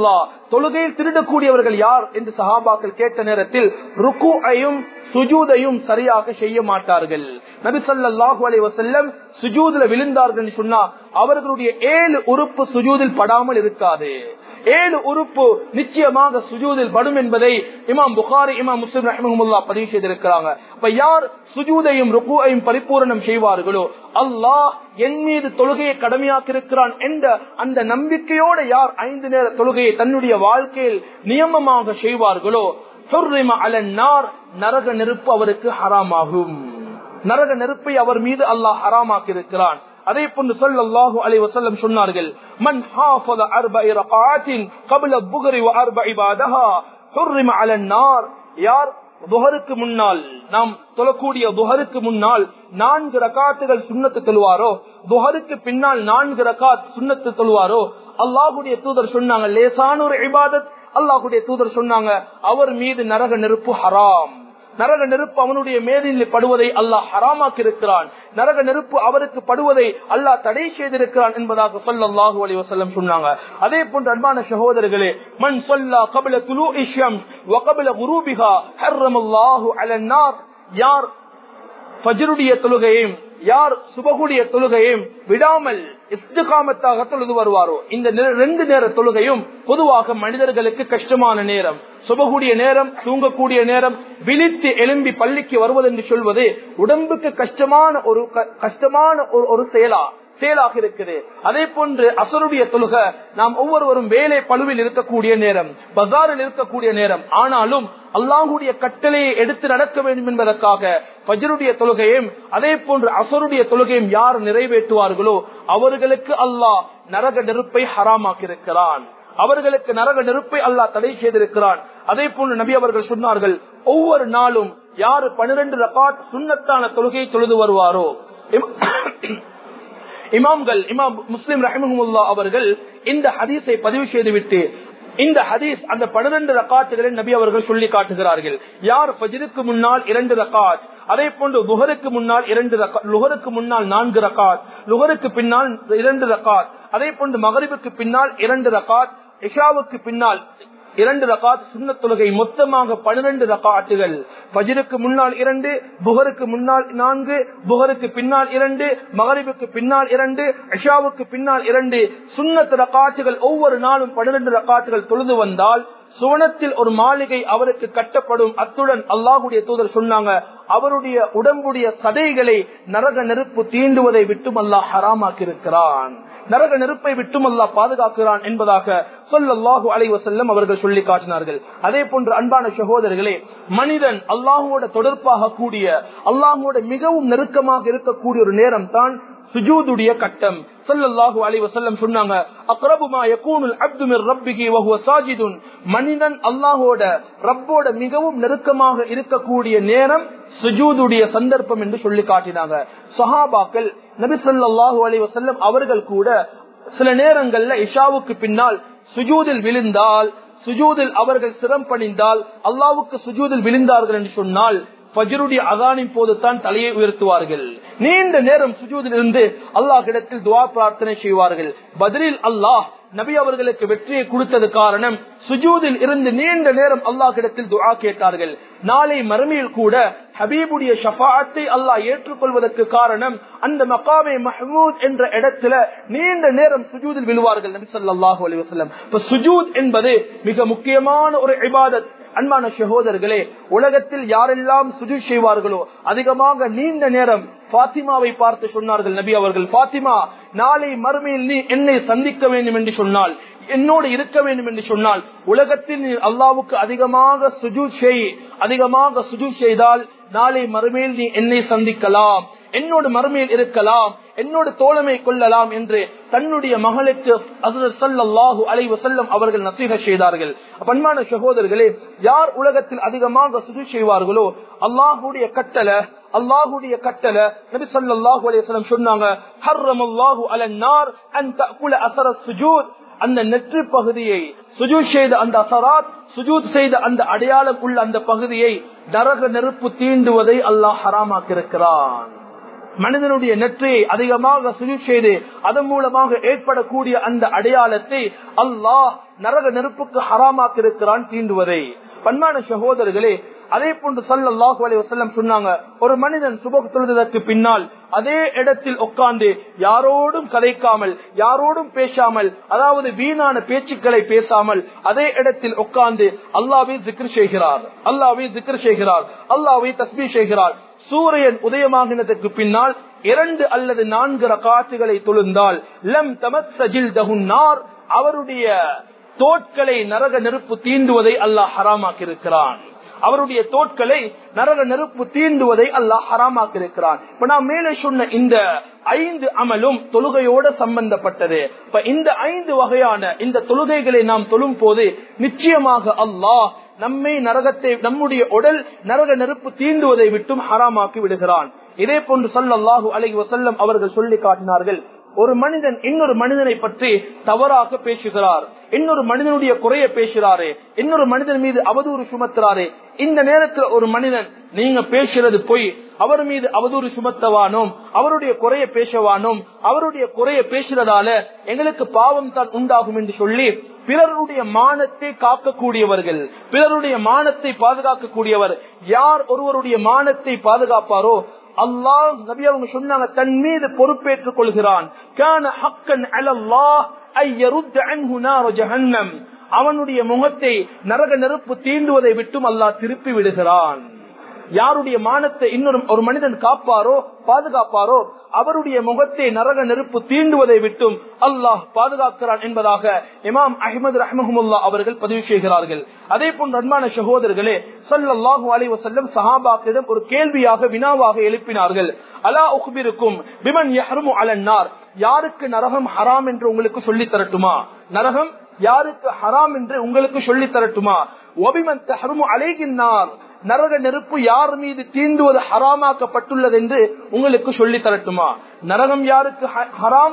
S1: தொழுகையில் திருடக்கூடியவர்கள் யார் என்று சஹாபாக்கள் கேட்ட நேரத்தில் ருக்குஐயும் சுஜூதையும் சரியாக செய்ய மாட்டார்கள். நபி ஸல்லல்லாஹு அலைஹி வஸல்லம் சுஜூதுல விழுந்தார்கள் என்று சொன்னா அவர்களுடைய 7 உறுப்பு சுஜூதில் படாமல் இருக்காது. 7 உறுப்பு நிச்சயமாக சுஜூதில் படும் என்பதை இமாம் புகாரி இமாம் முஸ்லிம் ரஹ்மஹுல்லாஹ் பதிவு செய்திருக்கிறாங்க. அப்ப யார் சுஜூதையும் ருக்குஐயும் பரிபூரணம் செய்வார்களோ அல்லாஹ் என் மீது தொழுகையை கடமையாக்கி இருக்கிறான் என்ற அந்த நம்பிக்கையோடு யார் 5 நேர தொழுகையை தன்னுடைய வாழ்க்கையில் நியமமாக செய்வார்களோ ஹுர்ரிம அலன்னார், நரக நெருப்பு அவருக்கு ஹராமாகும். நரக நெருப்பை அவர் மீது அல்லாஹ் ஹராமாக்கி இருக்கிறான். அதே போன்று ஸல்லல்லாஹு அலைஹி வஸல்லம் சொன்னார்கள், மன் ஹாஃபத அர்பஇ ரகாஅத்தின் قبل الظهر واربع بعدها حرم على النار. யார் துஹருக்கு முன்னால் நாம் தொழக்கூடிய துஹருக்கு முன்னால் 4 ரகாத்துகள் சுன்னத்து தொழுவாரோ, துஹருக்கு பின்னால் 4 ரகாத் சுன்னத்து தொழுவாரோ, அல்லாஹ்வுடைய தூதர் சொன்னாங்க லேசான ஒரு இபாதத். அல்லாஹ்வுடைய தூதர் சொன்னாங்க அவர் மீது நரக நெருப்பு ஹராம். நரக நெருப்பு அவனுடைய மேலில் படுவதை அல்லாஹ் ஹராமாக்கி இருக்கிறான். நரக நெருப்பு அவருக்கு படுவதை அல்லாஹ் தடை செய்திருக்கிறான் என்பதாக ஸல்லல்லாஹு அலைஹி வஸல்லம் சொன்னாங்க. அதே போன்று அன்பான சகோதரர்களே, மன் ஸல்லா قبل طلوع الشمس وقبل غروبها حرم الله على النار. யார் ஃபஜ்ருடைய தொழுகையும் யார் சுபஹுடைய தொழுகையும் விடாமல் இஸ்திகாமத்தாக தொழுது வருவாரோ, இந்த 2 நேர தொழுகையும் பொதுவாக மனிதர்களுக்கு கஷ்டமான நேரம். சுபஹுடைய நேரம், தூங்கக்கூடிய நேரம், விழித்து எழும்பி பள்ளிக்கு வருவது என்று சொல்வது உடம்புக்கு கஷ்டமான ஒரு செயலாக இருக்குது. அதே போன்று அசருடைய தொழுக நாம் ஒவ்வொருவரும் வேலை பழுவில் இருக்கக்கூடிய நேரம், பஜாரில் இருக்கக்கூடிய நேரம். ஆனாலும் அல்லாஹ்வுடைய கட்டளையை எடுத்து நடக்க வேண்டும் என்பதற்காக ஃபஜ்ருடைய தொழுகையும் அதே போன்று அசருடைய தொழுகையும் யார் நிறைவேற்றுவார்களோ அவர்களுக்கு அல்லாஹ் நரக நெருப்பை ஹராமாக்கி இருக்கிறான். அவர்களுக்கு நரக நெருப்பை அல்லாஹ் தடை செய்திருக்கிறான். அதே போன்று நபி அவர்கள் சொன்னார்கள், ஒவ்வொரு நாளும் யார் 12 ரகாத் சுன்னத்தான தொழுகையை தொழுது வருவாரோ, இமாம்கள் இமாம் முஸ்லிம் ரஹ்மஹுல்லாஹ் அவர்கள் இந்த ஹதீஸை பதிவு செய்துவிட்டு இந்த ஹதீஸ் அந்த 12 ரகாத்துகளை நபி அவர்கள் சொல்லி காட்டுகிறார்கள். யார் ஃபஜ்ருக்கு முன்னால் 2 ரகாத், அதே போன்று துஹருக்கு முன்னால் 2 ரகாத், லுஹருக்கு முன்னால் 4 ரகாத், லுஹருக்கு பின்னால் 2 ரகாத், அதே போன்று மகரிபுக்கு பின்னால் 2 ரகாத், இஷாவுக்கு பின்னால் 2 ரகாத் சுன்னத் தொழுகை, மொத்தமாக 12 ரகாத்துகள். ஃபஜ்ருக்கு முன்னால் 2, துஹருக்கு முன்னால் 4, துஹருக்கு பின்னால் 2, மகரிபுக்கு பின்னால் 2, இஷாவுக்கு பின்னால் 2 சுன்னத் ரகாத்துகள். ஒவ்வொரு நாளும் 12 ரகாத்துகள் தொழுது வந்தால் சுவனத்தில் ஒரு மாளிகை அவருக்கு கட்டப்படும். அத்துடன் அல்லாஹ்வுடைய தூதர் சொன்னாங்க, அவருடைய உடம்புடைய சதைகளை நரக நெருப்பு தீண்டுவதை விட்டும் அல்லாஹ் ஹராமாக்கி இருக்கிறான். நரக நெருப்பை விட்டும் அல்லாஹ் பாதுகாக்கிறான் என்பதாக ஸல்லல்லாஹு அலைஹி வஸல்லம் அவர்கள் சொல்லி காட்டினார்கள். அதே போன்று அன்பான சகோதரர்களே, மனிதன் அல்லாஹ்வோட தொடர்பாக கூடிய, அல்லாஹ்வோட மிகவும் நெருக்கமாக இருக்கக்கூடிய ஒரு நேரம் தான் சுஜூதுடைய கட்டம். ஸல்லல்லாஹு அலைஹி வஸல்லம் சொன்னாங்க, அக்ரபு மா யகூனுல் அப்து மிர் ரப்பிஹி வ ஹுவ சாஜிதுன். மனிதன் அல்லாஹ்வோட ரப்போட மிகவும் நெருக்கமாக இருக்கக்கூடிய நேரம் சுஜூதுடைய சந்தர்ப்பம் என்று சொல்லி காட்டினாங்க. சஹாபாக்கள் நபி ஸல்லல்லாஹு அலைஹி வஸல்லம் அவர்கள் கூட சில நேரங்கள்ல இஷாவுக்கு பின்னால் சுஜூதில் விழுந்தால், சுஜூதில் அவர்கள் சிரம் பணிந்தால், அல்லாஹ்வுக்கு சுஜூதில் விழுந்தார்கள் என்று சொன்னால் ஃபஜ்ருடைய அதானின் போது தான் தலையை உயர்த்துவார்கள். நீண்ட நேரம் சுஜூதில் இருந்து அல்லாஹ்விடத்தில் துஆ பிரார்த்தனை செய்வார்கள். பத்ரில் அல்லாஹ் நபி அவர்களுக்கு வெற்றியை கொடுத்தது காரணம் சுஜூதில் இருந்து நீண்ட நேரம் அல்லாஹ்விடத்தில் துஆ கேட்டார்கள். நாளை மறுமையில் கூட ஹபீபுடைய ஷஃபாஅத்தை அல்லாஹ் ஏற்றுக்கொள்வதற்கு காரணம் அந்த மகாமே மஹ்மூத் என்ற இடத்துல நீண்ட நேரம் சுஜூதில் விழுவார்கள் நபி ஸல்லல்லாஹு அலைஹி வஸல்லம். இப்ப சுஜூத் என்பது மிக முக்கியமான ஒரு இபாதத். அன்பான சகோதரர்களே, உலகத்தில் யாரெல்லாம் சுஜூத் செய்வார்களோ அதிகமாக நீண்ட நேரம் பாத்திமாவை பார்த்து சொன்னார்கள் நபி அவர்கள், பாத்திமா, நாளை மறுமையில் நீ என்னை சந்திக்க வேண்டும் என்று சொன்னால், என்னோடு இருக்க வேண்டும் என்று சொன்னால், உலகத்தில் நீ அல்லாஹ்வுக்கு அதிகமாக சுஜூத் செய்தால் நாளை மறுமையில் நீ என்னை சந்திக்கலாம், என்னோடு மறுமையில் இருக்கலாம், என்னோடு தோழமை கொள்ளலாம் என்று தன்னுடைய மகளுக்கு ஹஜ்ரத் ஸல்லல்லாஹு அலைஹி வஸல்லம் அவர்கள் நசீஹத் செய்தார்கள். அன்பான சகோதரர்களே, யார் உலகத்தில் அதிகமாக சுஜூத் செய்வார்களோ அல்லாஹ்வுடைய கட்டளை நபி ஸல்லல்லாஹு அலைஹி வஸல்லம் சொன்னாங்க, ஹர்ரமல்லாஹு அலன்னார் அன் தஅகுல அஸர சுஜூத். அந்த நெற்றி பகுதியை சுஜூத் செய்த அந்த அஸராத், சுஜூத் செய்த அந்த அடையாளம் உள்ள அந்த பகுதியை நரக நெருப்பு தீண்டுவதை அல்லாஹ் ஹராமாக்கி இருக்கிறான். மனிதனுடைய நெற்றியை அதிகமாக சுஜூத் செய்து அதன் மூலமாக ஏற்படக்கூடிய அந்த அடையாளத்தை அல்லாஹ் நரக நெருப்புக்கு ஹராமாக்கி இருக்கிறான் தீண்டுவதை. பன்மான சகோதரர்களே, அதே போன்று ஸல்லல்லாஹு அலைஹி வஸல்லம் சொன்னாங்க, ஒரு மனிதன் சுபஹ் தொழுதற்கு பின்னால் அதே இடத்தில் உட்கார்ந்து யாரோடும் கதைக்காமல், யாரோடும் பேசாமல், அதாவது வீணான பேச்சுக்களை பேசாமல் அதே இடத்தில் உட்கார்ந்து அல்லாஹ்வை zikr செய்கிறார், அல்லாஹ்வை zikr செய்கிறார், அல்லாஹ்வை தஸ்பீஹ் செய்கிறார். சூரியன் உதயமாகினதற்கு பின்னால் 2 அல்லது 4 ரகாத்துகளை தொழுந்தால் லம் தமஸ்ஸஜில் தஹுன் நார், அவருடைய தோட்களை நரக நெருப்பு தீண்டுவதை அல்லாஹ் ஹராமாக்கி இருக்கிறான். அவருடைய தோட்களை நரக நெருப்பு தீண்டுவதை அல்லாஹ் ஹராமாக்கி இருக்கிறான். இப்ப நான் மேலே சொன்ன இந்த 5 அமலும் தொழுகையோட சம்பந்தப்பட்டது. இப்ப இந்த 5 வகையான இந்த தொழுகைகளை நாம் தொழும் போது நிச்சயமாக அல்லாஹ் நம்மை நரகத்தை, நம்முடைய உடல் நரக நெருப்பு தீண்டுவதை விட்டும் ஹராமாக்கி விடுகிறான். இதே போன்று ஸல்லல்லாஹு அலைஹி வஸல்லம் அவர்கள் சொல்லி காட்டினார்கள், ஒரு மனிதன் இன்னொரு மனிதனை பற்றி தவறாக பேசுகிறார், இன்னொரு மனிதனுடைய குறைய பேசுறாரு, இன்னொரு மனிதன் மீது அவதூறு சுமத்துறாரு. இந்த நேரத்தில் ஒரு மனிதன், நீங்க பேசுறது பொய், அவர் மீது அவதூறு சுமத்தவானோம், அவருடைய குறைய பேசவானோம், அவருடைய குறைய பேசுறதால எங்களுக்கு பாவம் தான் உண்டாகும் என்று சொல்லி பிறருடைய மானத்தை காக்கக்கூடியவர்கள், பிறருடைய மானத்தை பாதுகாக்கக்கூடியவர் யார் ஒருவருடைய மானத்தை பாதுகாப்பாரோ அல்லாஹ் நபி அவங்க சொன்னாங்க, தன் மீது பொறுப்பேற்றுக் கொள்கிறான். கான ஹக்கன் அலல்லாஹ் ஐயருத் அன்ஹு நார் ஜஹன்னம், அவனுடைய முகத்தை நரக நெருப்பு தீண்டுவதை விட்டும் அல்லாஹ் திருப்பி விடுகிறான். யாருடைய மானத்தை இன்னொரு ஒரு மனிதன் காப்பாரோ பாதுகாப்பாரோ அவருடைய முகத்தை நரக நெருப்பு தீண்டுவதை விட்டும் அல்லாஹ் பாதுகாக்கிறான் என்பதாக இமாம் அஹ்மத் ரஹ்மஹுல்லாஹ் அவர்கள் பதிவு செய்கிறார்கள். அதே போன்ற அன்பான சகோதரர்களே, ஸல்லல்லாஹு அலைஹி வஸல்லம் சஹாபாக்களிடம் ஒரு கேள்வியாக வினாவாக எழுப்பினார்கள், அலா உக்பிருக்கும் பிமன் யஹ்ருமு அலன் நார், யாருக்கு நரகம் ஹராம் என்று உங்களுக்கு சொல்லி தரட்டுமா, நரகம் யாருக்கு ஹராம் என்று உங்களுக்கு சொல்லி தரட்டுமா, வபிமன் தஹ்ருமு அலைஹின் நார், நரக நெருப்பு யார் மீது தீண்டுவது ஹராமாக்கப்பட்டுள்ளது என்று உங்களுக்கு சொல்லி தரட்டுமா. நரகம் யாருக்கு ஹராம்,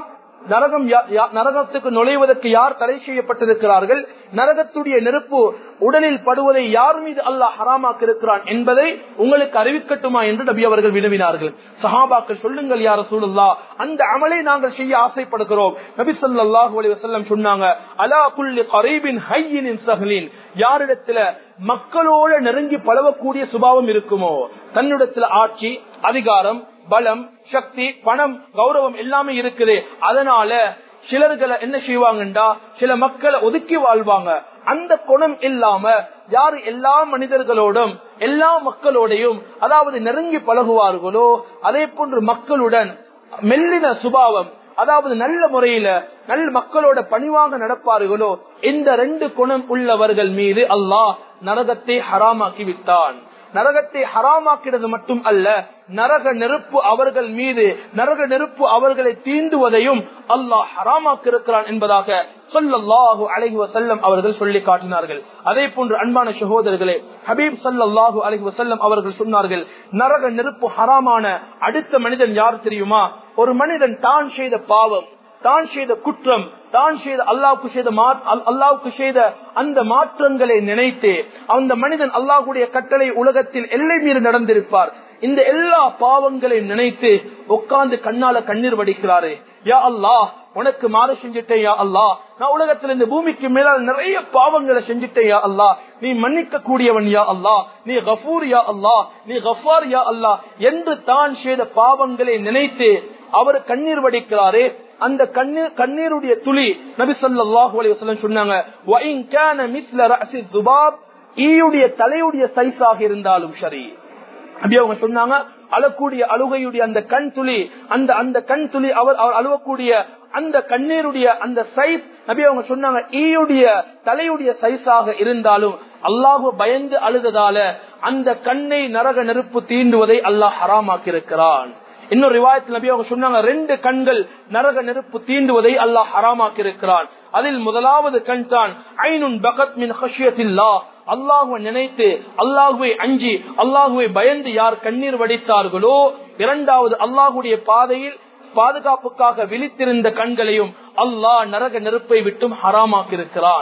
S1: நரகத்துக்கு நுழைவதற்கு யார் தடை செய்யப்பட்டிருக்கிறார்கள், நரகத்துடைய நெருப்பு உடலில் படுவதை யார் மீது அல்லாஹ் ஹராமாக்க இருக்கிறான் என்பதை உங்களுக்கு அறிவிக்கட்டுமா என்று நபி அவர்கள் வினவினார்கள். சஹாபாக்கள், சொல்லுங்கள் யா ரசூலுல்லாஹ், அந்த அமலை நாங்கள் செய்ய ஆசைப்படுகிறோம். நபி ஸல்லல்லாஹு அலைஹி வஸல்லம் சொன்னாங்க, அலா குல்லி கரீபின் ஹய்யின் சஹ்லின், யாரிடத்துல மக்களோட நெருங்கி பழகக்கூடிய சுபாவம் இருக்குமோ, தன்னிடத்துல ஆட்சி, அதிகாரம், பலம், சக்தி, பணம், கௌரவம் எல்லாமே இருக்குது, அதனால சிலர்களை என்ன செய்வாங்கண்டா சில மக்களை ஒதுக்கி வாழ்வாங்க. அந்த குணம் இல்லாம யாரு எல்லா மனிதர்களோடும் எல்லா மக்களோடையும் அதாவது நெருங்கி பழகுவார்களோ, அதே போன்று மக்களுடன் மெல்லின சுபாவம், அதாவது நல்ல முறையில நல்ல மக்களோட பணிவாக நடப்பார்களோ, இந்த 2 குணம் உள்ளவர்கள் மீது அல்லாஹ் நரகத்தை ஹராமாக்கி விட்டான். நரகத்தை ஹராமாக்கிறது மட்டும் அல்ல, நரக நெருப்பு அவர்கள் மீது, நரக நெருப்பு அவர்களை தீண்டுவதையும் அல்லாஹ் ஹராமாக்கி இருக்கிறான் என்பதாக ஸல்லல்லாஹு அலைஹி வஸல்லம் அவர்கள் சொல்லி காட்டினார்கள். அதே போன்று அன்பான சகோதரர்களே, ஹபீப் ஸல்லல்லாஹு அலைஹி வஸல்லம் அவர்கள் சொன்னார்கள், நரக நெருப்பு ஹராமான அடுத்த மனிதன் யார் தெரியுமா, ஒரு மனிதன் தான் செய்த பாவம், தான் செய்த குற்றம், தான் செய்த அல்லாஹ்வுக்கு செய்த அந்த மாற்றங்களை நினைத்து அந்த மனிதன் அல்லாஹ்வுடைய கட்டளை உலகத்தில் எல்லை மீறி நடந்திருப்பார். இந்த எல்லா பாவங்களையும் நினைத்து உட்கார்ந்து கண்ணால கண்ணீர் வடிக்கிறாரு. யா அல்லாஹ், உனக்கு மாறு செஞ்சிட்டேன் யா அல்லாஹ், நான் உலகத்தில் இந்த பூமிக்கு மேலால் நிறைய பாவங்களை செஞ்சிட்டேன் யா அல்லாஹ், நீ மன்னிக்க கூடியவன் யா அல்லாஹ், நீ கஃபூர் யா அல்லாஹ், நீ கஃபார் யா அல்லாஹ் என்று தான் செய்த பாவங்களை நினைத்து அவர் கண்ணீர் வடிக்கிறாரே. அந்த கண்ணீருடைய துளி நபி ஸல்லல்லாஹு அலைஹி வஸல்லம் சொன்னாங்க, வ இன் கான மிஸ்ல ரஅஸி துபாப், ஈயுடைய தலையுடைய சைஸாக இருந்தாலும் சரி. அப்படி அவங்க சொன்னாங்க, அழக்கூடிய அழுகையுடைய அந்த கண் துளி, அந்த கண் துளி அவர் அழுவக்கூடிய அந்த கண்ணீருடைய அந்த சைஸ் நபி அவங்க சொன்னாங்க, ஈயுடைய தலையுடைய சைஸாக இருந்தாலும் அல்லாஹ்வை பயந்து அழுததால அந்த கண்ணை நரக நெருப்பு தீண்டுவதை அல்லாஹ் ஹராமாக்கி இருக்கிறான். இன்னொரு ரிவாயத்தில் நபி அவங்க சொன்னாங்க, 2 கண்கள் நரக நெருப்பு தீண்டுவதை அல்லாஹ் ஹராமாக்கி இருக்கிறான். அதில் முதலாவது கண் தான் ஐனுன் பகத் மின் ஹஷ்யத்தில்லாஹ், அல்லாஹ்வை நினைத்து அல்லாஹ்வை அஞ்சி அல்லாஹ்வை பயந்து யார் கண்ணீர் வடித்தார்களோ. இரண்டாவது, அல்லாஹ்வுடைய பாதையில் பாதுகாப்புக்காக விழித்திருந்த கண்களையும் அல்லாஹ் நரக நெருப்பை விட்டும் ஹராமாக்கி இருக்கிறான்.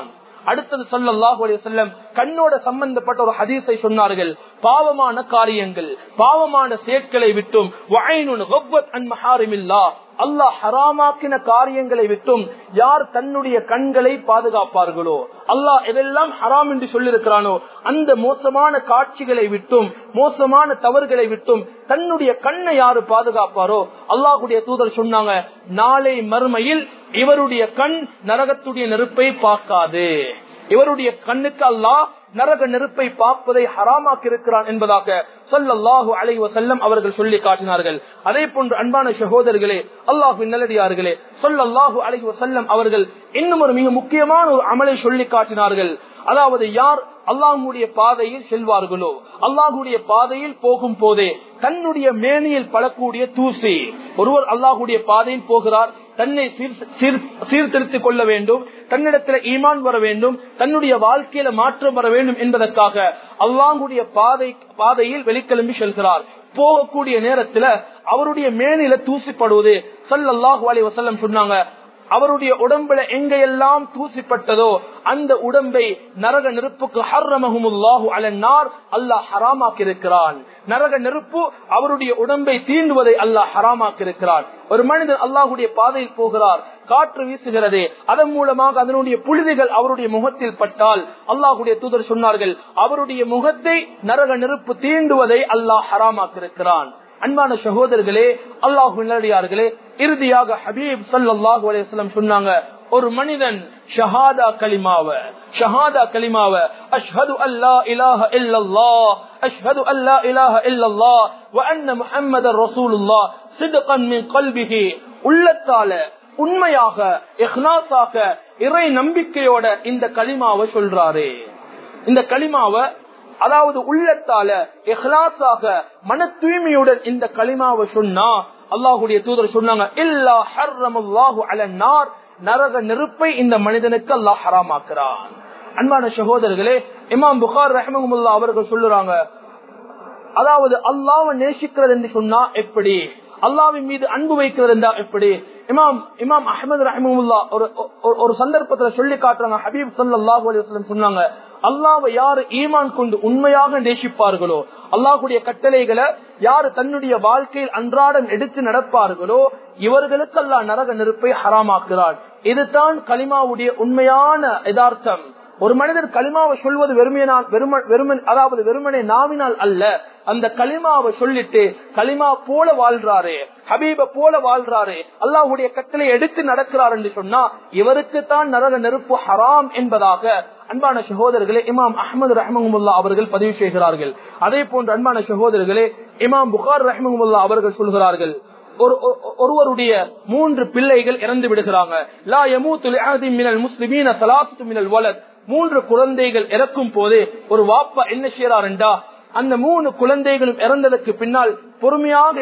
S1: அடுத்தது ஸல்லல்லாஹு அலைஹி வஸல்லம் கண்ணோட சம்பந்தப்பட்ட ஒரு ஹதீஸை சொன்னார்கள். பாவமான காரியங்கள், பாவமான செயற்களை விட்டும் வஐனுன் கவ்வத் அன் மஹாரிமில்லாஹ், அல்லாஹ் ஹராமாக்கின காரியங்களை விட்டும் யார் தன்னுடைய கண்களை பாதுகாப்பார்களோ, அல்லாஹ் எதெல்லாம் ஹராம் என்று சொல்லியிருக்கிறானோ அந்த மோசமான காட்சிகளை விட்டும் மோசமான தவறுகளை விட்டும் தன்னுடைய கண்ணை யாரு பாதுகாப்பாரோ, அல்லாஹ்வுடைய தூதர் சொன்னாங்க, நாளை மறுமையில் இவருடைய கண் நரகத்துடைய நெருப்பை பார்க்காது. இவருடைய கண்ணுக்கு அல்லாஹ் நரக நெருப்பை பார்ப்பதை ஹராமாக்கி இருக்கிறான் என்பதாக ஸல்லல்லாஹு அலைஹி வஸல்லம் அவர்கள் சொல்லி காட்டினார்கள். அதே போன்று அன்பான சகோதரர்களே, அல்லாஹ்வின் நல்லடியார்களே, ஸல்லல்லாஹு அலைஹி வஸல்லம் அவர்கள் இன்னும் ஒரு மிக முக்கியமான ஒரு அமலை சொல்லி காட்டினார்கள். அதாவது யார் அல்லாஹ்வுடைய பாதையில் செல்வார்களோ, அல்லாஹ்வுடைய பாதையில் போகும் போதே தன்னுடைய மேனியில் படக்கூடிய தூசி, ஒருவர் அல்லாஹ்வுடைய பாதையில் போகிறார், தன்னை சீர்திருத்திக் கொள்ள வேண்டும், தன்னிடத்தில் ஈமான் வர வேண்டும், தன்னுடைய வாழ்க்கையில மாற்றம் வர வேண்டும் என்பதற்காக அல்லாஹ்வுடைய பாதையில் வெளிக்கிளம்பி செல்கிறார். போகக்கூடிய நேரத்தில் அவருடைய மேனில தூசிப்படுவது ஸல்லல்லாஹு அலைஹி வஸல்லம் சொன்னாங்க, அவருடைய உடம்புல எங்கெல்லாம் தூசிப்பட்டதோ அந்த உடம்பை நரக நெருப்புக்கு ஹர்ரமஹுமுல்லாஹு அலன்னார், அல்லாஹ் ஹராமாக்கி இருக்கிறான். நரக நெருப்பு அவருடைய உடம்பை தீண்டுவதை அல்லாஹ் ஹராமாக்கி இருக்கிறான். ஒரு மனிதன் அல்லாஹ்வுடைய பாதையில் போகிறார், காற்று வீசுகிறது, அதன் மூலமாக அதனுடைய புழுதிகள் அவருடைய முகத்தில் பட்டால் அல்லாஹ்வுடைய தூதர் சொன்னார்கள், அவருடைய முகத்தை நரக நெருப்பு தீண்டுவதை அல்லாஹ் ஹராமாக்கி இருக்கிறான். அன்பான சகோதரர்களே, அல்லாஹ்வின் நல்லடியார்களே, இறுதியாக ஹபீப் ஸல்லல்லாஹு அலைஹி வஸல்லம் சொன்னாங்க, ஒரு மனிதன் ஷஹாதா கலிமாவ அஷ்ஹது அல்லா இலாஹ இல்லல்லாஹ் அஷ்ஹது அல்லா இலாஹ இல்லல்லாஹ் வ அன்ன முஹம்மதர் ரசூலுல்லாஹ் சித்கன் மின் கல்பிஹி, உள்ளத்தால உண்மையாக இஹ்லாஸாக இறை நம்பிக்கையோட இந்த கலிமாவை சொல்றாரே, இந்த கலிமாவை அதாவது உள்ளத்தால இஹ்லாஸாக மன தூய்மையுடன் இந்த கலிமாவை சொன்னா அல்லாஹ்வுடைய தூதர் சொன்னாங்க, இல்லா ஹர்ரமல்லாஹு அலன்னார், நரக நெருப்பை இந்த மனிதனுக்கு அல்லாஹ் ஹராமாக்குறான். அன்பான சகோதரர்களே, இமாம் புகாரி ரஹ்மஹுல்லாஹ் அவர்கள் சொல்லுறாங்க, அதாவது அல்லாஹ்வை நேசிக்கிறது என்று சொன்னா எப்படி, அல்லாஹ்வின் மீது அன்பு வைக்கிறது என்றா எப்படி? இமாம் அஹ்மத் ரஹ்மஹுல்லாஹ் ஒரு சந்தர்ப்பத்தில் சொல்லி காட்டுறாங்க, ஹபீப் ஸல்லல்லாஹு அலைஹி வஸல்லம் சொன்னாங்க, அல்லாஹ்வை யாரு ஈமான் கொண்டு உண்மையாக நேசிப்பார்களோ, அல்லாஹ்வுடைய கட்டளைகளை யாரு தன்னுடைய வாழ்க்கையில் அன்றாடம் எடுத்து நடப்பார்களோ இவர்களுக்கு அல்லாஹ் நரக நெருப்பை ஹராமாக்குறான். இதுதான் கலிமாவுடைய உண்மையான யதார்த்தம். ஒரு மனிதர் கலிமாவை சொல்வது வெறுமனே நாவினால் அல்ல, அந்த கலிமாவை சொல்லிட்டு கலிமா போல வாழ்றாரு, ஹபீப போல வாழ்றாரு, அல்லாஹ்வுடைய கட்டளை எடுத்து நடக்கிறார் என்று சொன்னா இவருக்கு தான் நரக நெருப்பு ஹராம் என்பதாக அன்பான சகோதரர்களே இமாம் அஹ்மது ரஹ்மஹுல்லாஹ் அவர்கள் பதிவு செய்கிறார்கள். அதே போன்று அன்பான சகோதரர்களே, இமாம் புகாரி ரஹ்மஹுல்லாஹ் அவர்கள் சொல்கிறார்கள், ஒருவருடைய 3 பிள்ளைகள் இறந்து விடுகிறாங்க. லா யமூது லிஅஹதின் மினல் முஸ்லிமீன ஸலாஸத்து மினல் வலத், 3 குழந்தைகள் இறக்கும் போது ஒரு வாப்பா என்ன செய்யறாருண்டா, அந்த 3 குழந்தைகளும் இறந்ததற்கு பின்னால் பொறுமையாக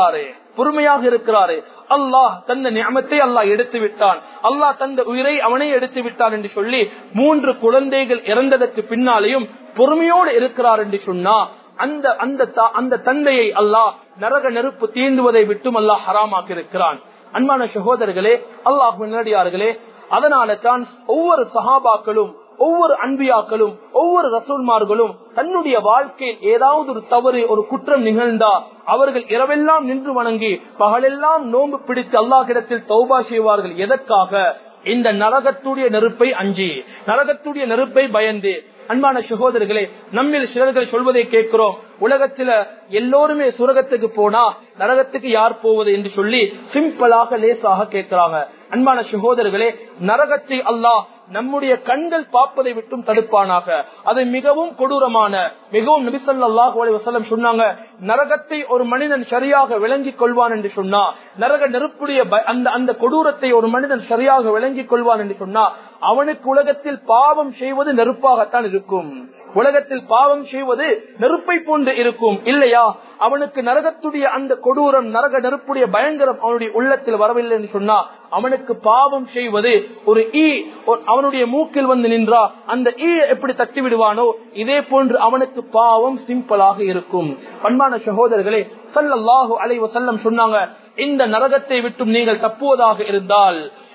S1: இருக்கிறாரு. அல்லாஹ் தந்த நிஅமத்தை அல்லாஹ் எடுத்து விட்டான், அல்லாஹ் தந்த உயிரை அவனே எடுத்து விட்டான் என்று சொல்லி 3 குழந்தைகள் இறந்ததற்கு பின்னாலேயும் பொறுமையோடு இருக்கிறார் என்று சொன்னா அந்த தந்தையை அல்லாஹ் நரக நெருப்பு தீண்டுவதை விட்டும் அல்லாஹ் ஹராமாக்கி இருக்கிறான். அன்பான சகோதரர்களே, அல்லாஹ்வின் நல்லடியார்களே, அதனால தான் ஒவ்வொரு சஹாபாக்களும், ஒவ்வொரு அன்பியாக்களும், ஒவ்வொரு ரசூல்மார்களும் தன்னுடைய வாழ்க்கையில் ஏதாவது ஒரு தவறு, ஒரு குற்றம் நிகழ்ந்தா அவர்கள் இரவெல்லாம் நின்று வணங்கி பகலெல்லாம் நோன்பு பிடித்து அல்லாஹ்விடத்தில் தௌபா செய்வார்கள். எதற்காக? இந்த நரகத்துடைய நெருப்பை அஞ்சி, நரகத்துடைய நெருப்பை பயந்து. அன்பான சகோதரர்களே, நம்மில் சிலர்கள் சொல்வதை கேட்கிறோம், உலகத்துல எல்லோருமே சுரகத்துக்கு போனா நரகத்துக்கு யார் போவது என்று சொல்லி சிம்பிளாக லேசாக கேட்கிறாங்க. அன்பான சகோதரர்களே, நரகத்தை அல்லாஹ் நம்முடைய கண்கள் பார்ப்பதை விட்டும் தடுப்பானாக. அது மிகவும் கொடூரமான, மிகவும் நபி ஸல்லல்லாஹு அலைஹி வஸல்லம் சொன்னாங்க, நரகத்தை ஒரு மனிதன் சரியாக விளங்கிக் கொள்வான் என்று சொன்னா, நரக நெருப்புடைய அந்த கொடூரத்தை ஒரு மனிதன் சரியாக விளங்கிக் கொள்வான் என்று சொன்னா அவனுக்கு உலகத்தில் பாவம் செய்வது நெருப்பாகத்தான் இருக்கும். உலகத்தில் பாவம் செய்வது நெருப்பை போன்று இருக்கும் இல்லையா? அவனுக்கு நரகத்துடைய அந்த கொடூரம், நரக நெருப்புடைய பயங்கரம் அவனுடைய உள்ளத்தில் வரவில்லை என்று சொன்னா அவனுக்கு பாவம் செய்வது ஒரு ஈ அவனுடைய மூக்கில் வந்து நின்றா அந்த ஈ எப்படி தட்டி விடுவானோ இதே போன்று அவனுக்கு பாவம் சிம்பிளாக இருக்கும். அன்பான சகோதரர்களே, ஸல்லல்லாஹு அலைஹி வஸல்லம் சொன்னாங்க, இந்த நரகத்தை விட்டும் நீங்கள் தப்புவதாக இருந்தால்,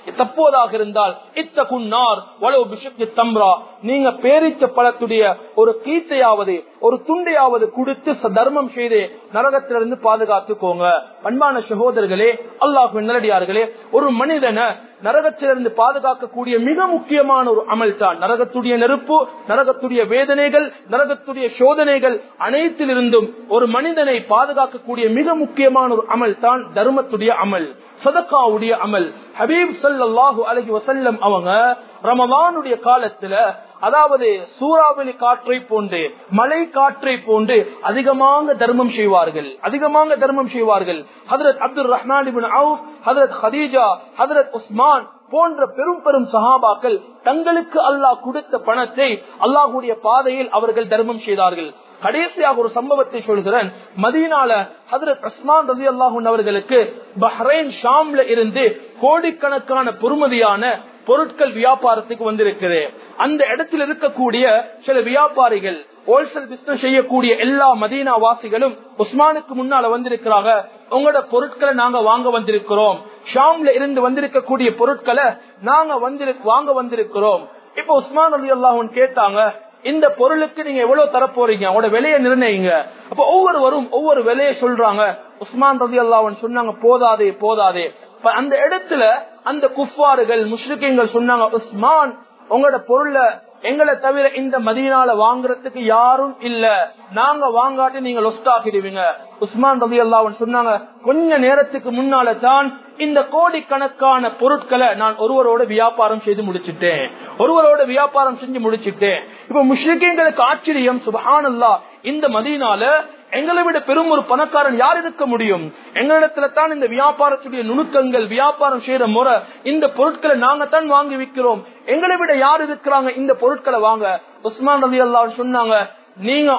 S1: தப்போதாக இருந்தால் இத்தகுன்னார் வலவு பிஷக்கி தம்ரா, நீங்க பேரிச்ச பழத்துடைய ஒரு கீத்தையாவது ஒரு துண்டையாவது கொடுத்து தர்மம் செய்து நரகத்திலிருந்து பாதுகாத்துக்கோங்க. அன்பான சகோதரர்களே, அல்லாஹ்வின் நல்லடியார்களே, ஒரு மனிதனை நரகத்திலிருந்து பாதுகாக்கக்கூடிய மிக முக்கியமான ஒரு அமல் தான் நரகத்துடைய நெருப்பு, நரகத்துடைய வேதனைகள், நரகத்துடைய சோதனைகள் அனைத்திலிருந்தும் ஒரு மனிதனை பாதுகாக்கக்கூடிய மிக முக்கியமான ஒரு அமல் தான் தர்மத்துடைய அமல், சதகாவுடைய அமல். ஹபீப் ஸல்லல்லாஹு அலைஹி வஸல்லம் அவங்க ரமலானுடைய காலத்துல, அதாவது சூறாவளி காற்றை போன்று மலை காற்றை போன்று அதிகமாக தர்மம் செய்வார்கள், அதிகமாக தர்மம் செய்வார்கள். ஹஜ்ரத் அப்துல் ரஹ்மான் இப்னு அவுஃப், ஹஜ்ரத் ஹதீஜா, ஹஜ்ரத் உஸ்மான் போன்ற பெரும் பெரும் சஹாபாக்கள் தங்களுக்கு அல்லாஹ் கொடுத்த பணத்தை அல்லாஹ்வுடைய பாதையில் அவர்கள் தர்மம் செய்தார்கள். கடைசியாக ஒரு சம்பவத்தை சொல்கிறேன். மதீனால ஹஜ்ரத் உஸ்மான் ரலியல்லாஹு அன்ஹு அவர்களுக்கு பஹ்ரைன் ஷாம்ல இருந்து கோடிக்கணக்கான பொறுமதியான பொருட்கள் வியாபாரத்துக்கு வந்திருக்கிறது. அந்த இடத்தில் இருக்கக்கூடிய சில வியாபாரிகள், ஹோல்சேல் பிசினஸ் செய்யக்கூடிய எல்லா மதீனா வாசிகளும் உஸ்மானுக்கு முன்னால வந்திருக்கிறாங்க. உங்களோட பொருட்களை நாங்க வாங்க வந்திருக்கிறோம், ஷாம்ல இருந்து வந்திருக்கக்கூடிய பொருட்களை நாங்க வாங்க வந்திருக்கிறோம். இப்ப உஸ்மான் ரலியல்லாஹு அன்ஹு கேட்டாங்க, இந்த பொருளுக்கு நீங்க எவ்வளவு தர போறீங்க, உங்களோட விலையை நிர்ணயிங்க. அப்ப ஒவ்வொருவரும் ஒவ்வொரு விலையை சொல்றாங்க. உஸ்மான் ரலியல்லாஹு அன்ஹு சொன்னாங்க, போதாதே போதாதே. அந்த இடத்துல அந்த குஃபார்கள் முஷ்ரிக்கீன்கள் சொன்னாங்க, உஸ்மான் உங்களோட பொருளை எங்களை தவிர இந்த மதீனால வாங்குறதுக்கு யாரும் இல்ல, நாங்க வாங்காட்டி நீங்க லொஸ்ட் ஆக்கிடுவீங்க. உஸ்மான் ரலியல்லாஹு அன்ஹு சொன்னாங்க, கொஞ்ச நேரத்துக்கு முன்னால தான் இந்த கோடிக்கணக்கான பொருட்களை நான் ஒருவரோட வியாபாரம் செய்து முடிச்சிட்டேன், ஒருவரோட வியாபாரம் செஞ்சு முடிச்சிட்டேன். இப்ப முஷ்ரிக்கீன்களுக்கு ஆச்சரியம், சுப்ஹானல்லாஹ், இந்த மதீனால எங்களை விட பெரும் ஒரு பணக்காரன் யார் இருக்க முடியும்? எங்களிடத்துல தான் இந்த வியாபாரத்துடைய நுணுக்கங்கள், வியாபாரம் செய்யற முறை, இந்த பொருட்களை நாங்க தான் வாங்கி விற்கிறோம், எங்களை விட யார் இருக்கிறாங்க இந்த பொருட்களை வாங்க? உஸ்மான் ரலியல்லாஹு அன்ஹு சொன்னாங்க, நீங்க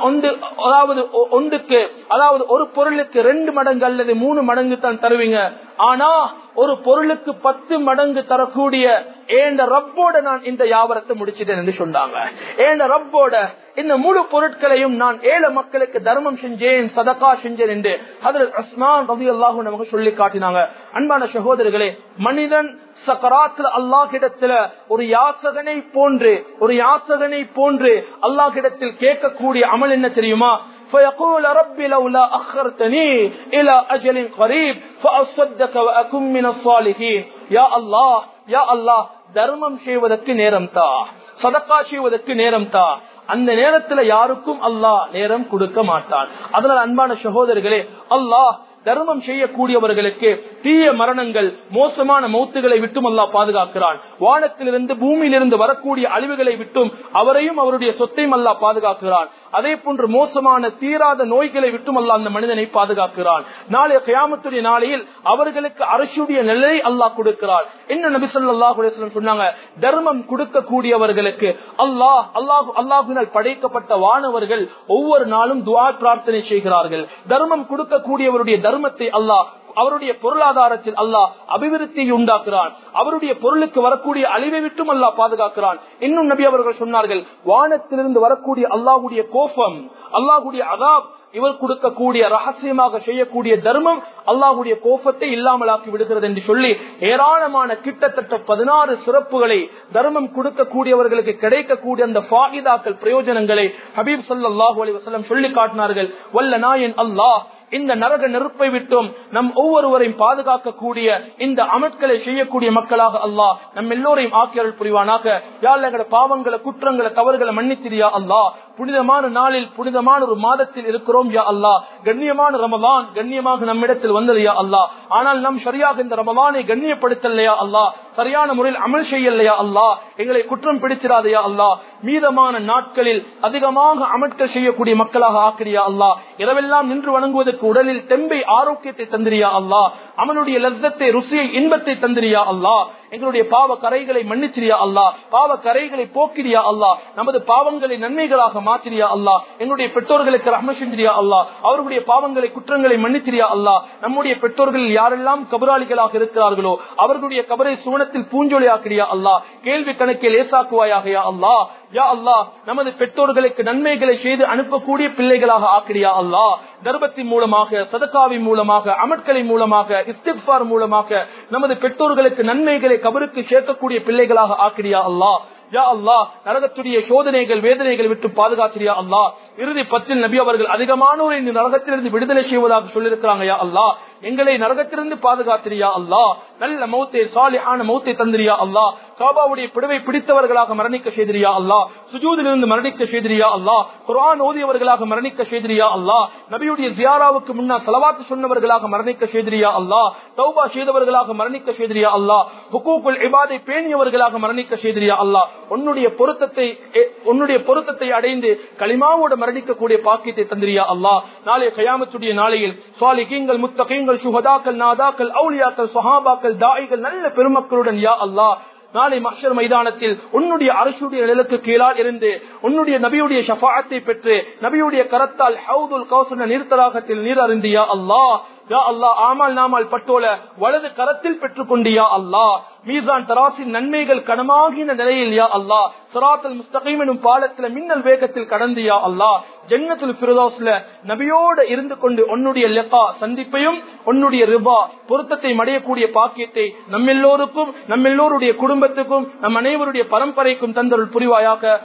S1: அதாவது ஒரு பொருளுக்கு 2 மடங்கு அல்லது 3 மடங்கு தான் தருவீங்க, ஆனா ஒரு பொருளுக்கு 10 மடங்கு தரக்கூடிய ஏண்ட ரப்போட நான் இந்த வியாபாரத்தை முடிச்சிட்டேன் என்று சொன்னாங்க. ஏண்ட ரப்போட இந்த முழு பொருட்களையும் நான் ஏழை மக்களுக்கு தர்மம் செஞ்சேன், சதகா செஞ்சேன் என்று ஹஜ்ரத் உஸ்மான் ரலியல்லாஹு அன்ஹு நமக்கு சொல்லி காட்டினாங்க. அன்பான சகோதரர்களே, மனிதன் சக்கராத்துல அல்லாஹ்விடத்துல ஒரு யாசகனை போன்று அல்லாஹ்விடத்தில் கேட்கக்கூடிய அமல் என்ன தெரியுமா? فيقول ربي لولا أخرتني إلى أجل قريب فأصدق وأكن من الصالحين. يا الله يا الله, தர்மம் செய்வதற்கு நேரம் தா, சதகா செய்வதற்கு நேரம் தா. அந்த நேரத்துல யாருக்கும் அல்லாஹ் நேரம் கொடுக்க மாட்டான். அதனால் அன்பான சகோதரர்களே, அல்லாஹ் தர்மம் செய்யக்கூடியவர்களுக்கு தீய மரணங்கள், மோசமான மௌத்துகளை விட்டும் அல்லாஹ் பாதுகாக்கிறான். வானத்திலிருந்து பூமியிலிருந்து வரக்கூடிய அழிவுகளை விட்டும் அவரையும் அவருடைய சொத்தையும் அல்லாஹ் பாதுகாக்கிறான். அதே போன்று மோசமான தீராத நோய்களை விட்டும் அல்லாஹ் அந்த மனிதனை பாதுகாக்கிறான். நாளைய கியாமத்துடைய நாளையில் அவர்களுக்கு அரசுடைய நிலையை அல்லாஹ் கொடுக்கிறார். என்ன நபி ஸல்லல்லாஹு அலைஹி வஸல்லம் சொன்னாங்க, தர்மம் கொடுக்கக்கூடியவர்களுக்கு அல்லாஹ்வினால் படைக்கப்பட்ட வானவர்கள் ஒவ்வொரு நாளும் துஆ பிரார்த்தனை செய்கிறார்கள். தர்மம் கொடுக்கக்கூடியவருடைய தர்மத்தை அல்லாஹ், அவருடைய பொருளாதாரத்தில் அல்லாஹ் அபிவிருத்தியை உண்டாக்குறான். அவருடைய பொருளுக்கு வரக்கூடிய அழிவை விட்டும் அல்லாஹ் பாதுகாக்கிறான். இன்னும் நபி அவர்கள் சொன்னார்கள், வானத்திலிருந்து வரக்கூடிய அல்லாஹ்வுடைய கோபம், அல்லாஹ்வுடைய அதாப், இவர் கொடுக்கக்கூடிய ரகசியமாக செய்யக்கூடிய தர்மம் அல்லாஹ்வுடைய கோபத்தை இல்லாமலாக்கி விடுகிறது என்று சொல்லி ஏராளமான கிட்டத்தட்ட 16 சிறப்புகளை தர்மம் கொடுக்கக்கூடியவர்களுக்கு கிடைக்கக்கூடிய அந்த ஃபாயிதாக்கள், பிரயோஜனங்களை ஹபீப் ஸல்லல்லாஹு அலைஹி வஸல்லம் சொல்லி காட்டினார்கள். வல்ல நாயன் அல்லாஹ் இந்த நரக நெருப்பை விட்டும் நம் ஒவ்வொருவரையும் பாதுகாக்கக்கூடிய இந்த அமல்களை செய்யக்கூடிய மக்களாக அல்லாஹ் நம் எல்லோரையும் ஆக்கியருள் புரிவானாக. யா அல்லாஹ், எங்களுடைய பாவங்களை, குற்றங்களை, தவறுகளை மன்னித்திரியா அல்லாஹ். புனிதமான நாளில், புனிதமான ஒரு மாதத்தில் இருக்கிறோம் யா அல்லாஹ். கண்ணியமான ரமலான் கண்ணியமாக நம்மிடத்தில் வந்தது யா அல்லாஹ். ஆனால் நம் சரியாக இந்த ரமலானை கண்ணியப்படுத்தலையா அல்லாஹ், சரியான முறையில் அமல் செய்யலையா அல்லாஹ், எங்களை குற்றம் பிடித்திராதையா அல்லாஹ். மீதமான நாட்களில் அதிகமாக அமல்கள் செய்யக்கூடிய மக்களாக ஆக்கிறியா அல்லாஹ். இரவெல்லாம் நின்று வணங்குவதற்கு உடலில் தெம்பை, ஆரோக்கியத்தை தந்திரியா அல்லாஹ். அமலுடைய லzzத்தை, ருசியை, இன்பத்தை தந்திரியா அல்லாஹ். எங்களுடைய பாவ கரைகளை மன்னிச்சிரியா அல்லாஹ். பாவ கரைகளை போக்கிறியா அல்லாஹ். நமது பாவங்களை நன்மைகளாக மாத்திரியா அல்லா, எங்களுடைய பெற்றோர்களுக்கு ரஹ்மத் செஞ்சிரியா அல்லா, அவர்களுடைய பாவங்களை குற்றங்களை மன்னிச்சிரியா அல்லா. நம்முடைய பெற்றோர்கள் யாரெல்லாம் கபராளிகளாக இருக்கிறார்களோ அவர்களுடைய கபரை சுவனத்தில் பூஞ்சொலியாக்கிறியா அல்லா, கேள்வி கணக்கில் லேசாக்குவாயாக யா அல்லா. யா அல்லா, நமது பெற்றோர்களுக்கு நன்மைகளை செய்து அனுப்பக்கூடிய பிள்ளைகளாக ஆக்கிறியா அல்லா. கர்ப்பத்தின் மூலமாக, சதகாவின் மூலமாக, அமட்களை மூலமாக, இஸ்திக்ஃபார் மூலமாக நமது பெற்றோர்களுக்கு நன்மைகளை கபருக்கு சேர்க்கக்கூடிய பிள்ளைகளாக ஆக்கிறியா அல்லா. யா அல்லா, நரகத்துடைய சோதனைகள் வேதனைகள் விட்டு பாதுகாத்திரியா அல்லா. இறுதி 10 நபி அவர்கள் அதிகமானோரை இந்த நரகத்திலிருந்து விடுதலை செய்வதாக சொல்லியிருக்கிறாங்க. யா அல்லா, எங்களை நரகத்திலிருந்து பாதுகாத்திரியா அல்லா. நல்ல மௌத்தை, சாலிஹான மௌத்தை தந்திரியா அல்லா. காபாவுடைய பிடவை பிடித்தவர்களாக மரணிக்க செய்திரியா அல்லா. சுஜூதிலிருந்து மரணிக்க செய்திரியா அல்லா. குர்ஆன் ஓதியவர்களாக மரணிக்க செய்திரியா அல்லா. நபியுடைய ஜியாராவுக்கு முன்னால் ஸலவாத் சொன்னவர்களாக மரணிக்க செய்திரியா அல்லா. தௌபா செய்தவர்களாக மரணிக்க செய்திரியா அல்லா. ஹுகூகுல் இபாதை பேணியவர்களாக மரணிக்க செய்திரியா அல்லா. உன்னுடைய பொருத்தத்தை அடைந்து கலிமாவோடு மரணிக்கக்கூடிய பாக்கியத்தை தந்திரியா அல்லா. நாளை கியாமத்துடைய நாளையில் சாலிஹீன்கள், முத்தகீன்கள், சுஹதாக்கள், நாதாக்கள், அவுலியாக்கள், ஸஹாபாக்கள், தாயிகள், நல்ல பெருமக்களுடன் யா அல்லா நாளை மஹ்ஷர் மைதானத்தில் உன்னுடைய அரசுடைய நிழலுக்கு கீழால் இருந்து உன்னுடைய நபியுடைய ஷஃபாஅத்தை பெற்று நபியுடைய கரத்தால் ஹவுதுல் கௌசர் நீர்த்தடாகத்தில் நீர் அருந்தியா அல்லா. யா அல்லா, ஆமால் நாமால் பட்டோல வலது கரத்தில் பெற்றுக் கொண்டியா அல்லா. மீசான் தராசின் நன்மைகள் கனமாகின நிலையில் யா அல்லா சிராத்துல் முஸ்தகீம் எனும் பாலத்தில் மின்னல் வேகத்தில் கடந்தியா அல்லா. ஜன்னத்துல் ஃபிர்தௌஸ்ல நபியோடு இருந்து கொண்டு உன்னுடைய லிகா சந்திப்பையும் உன்னுடைய ரிபா பொருத்தத்தை அடையக்கூடிய பாக்கியத்தை நம்மெல்லோருக்கும், நம்மெல்லோருடைய குடும்பத்துக்கும், நம் அனைவருடைய பரம்பரைக்கும் தந்தருள் புரிவாயாக.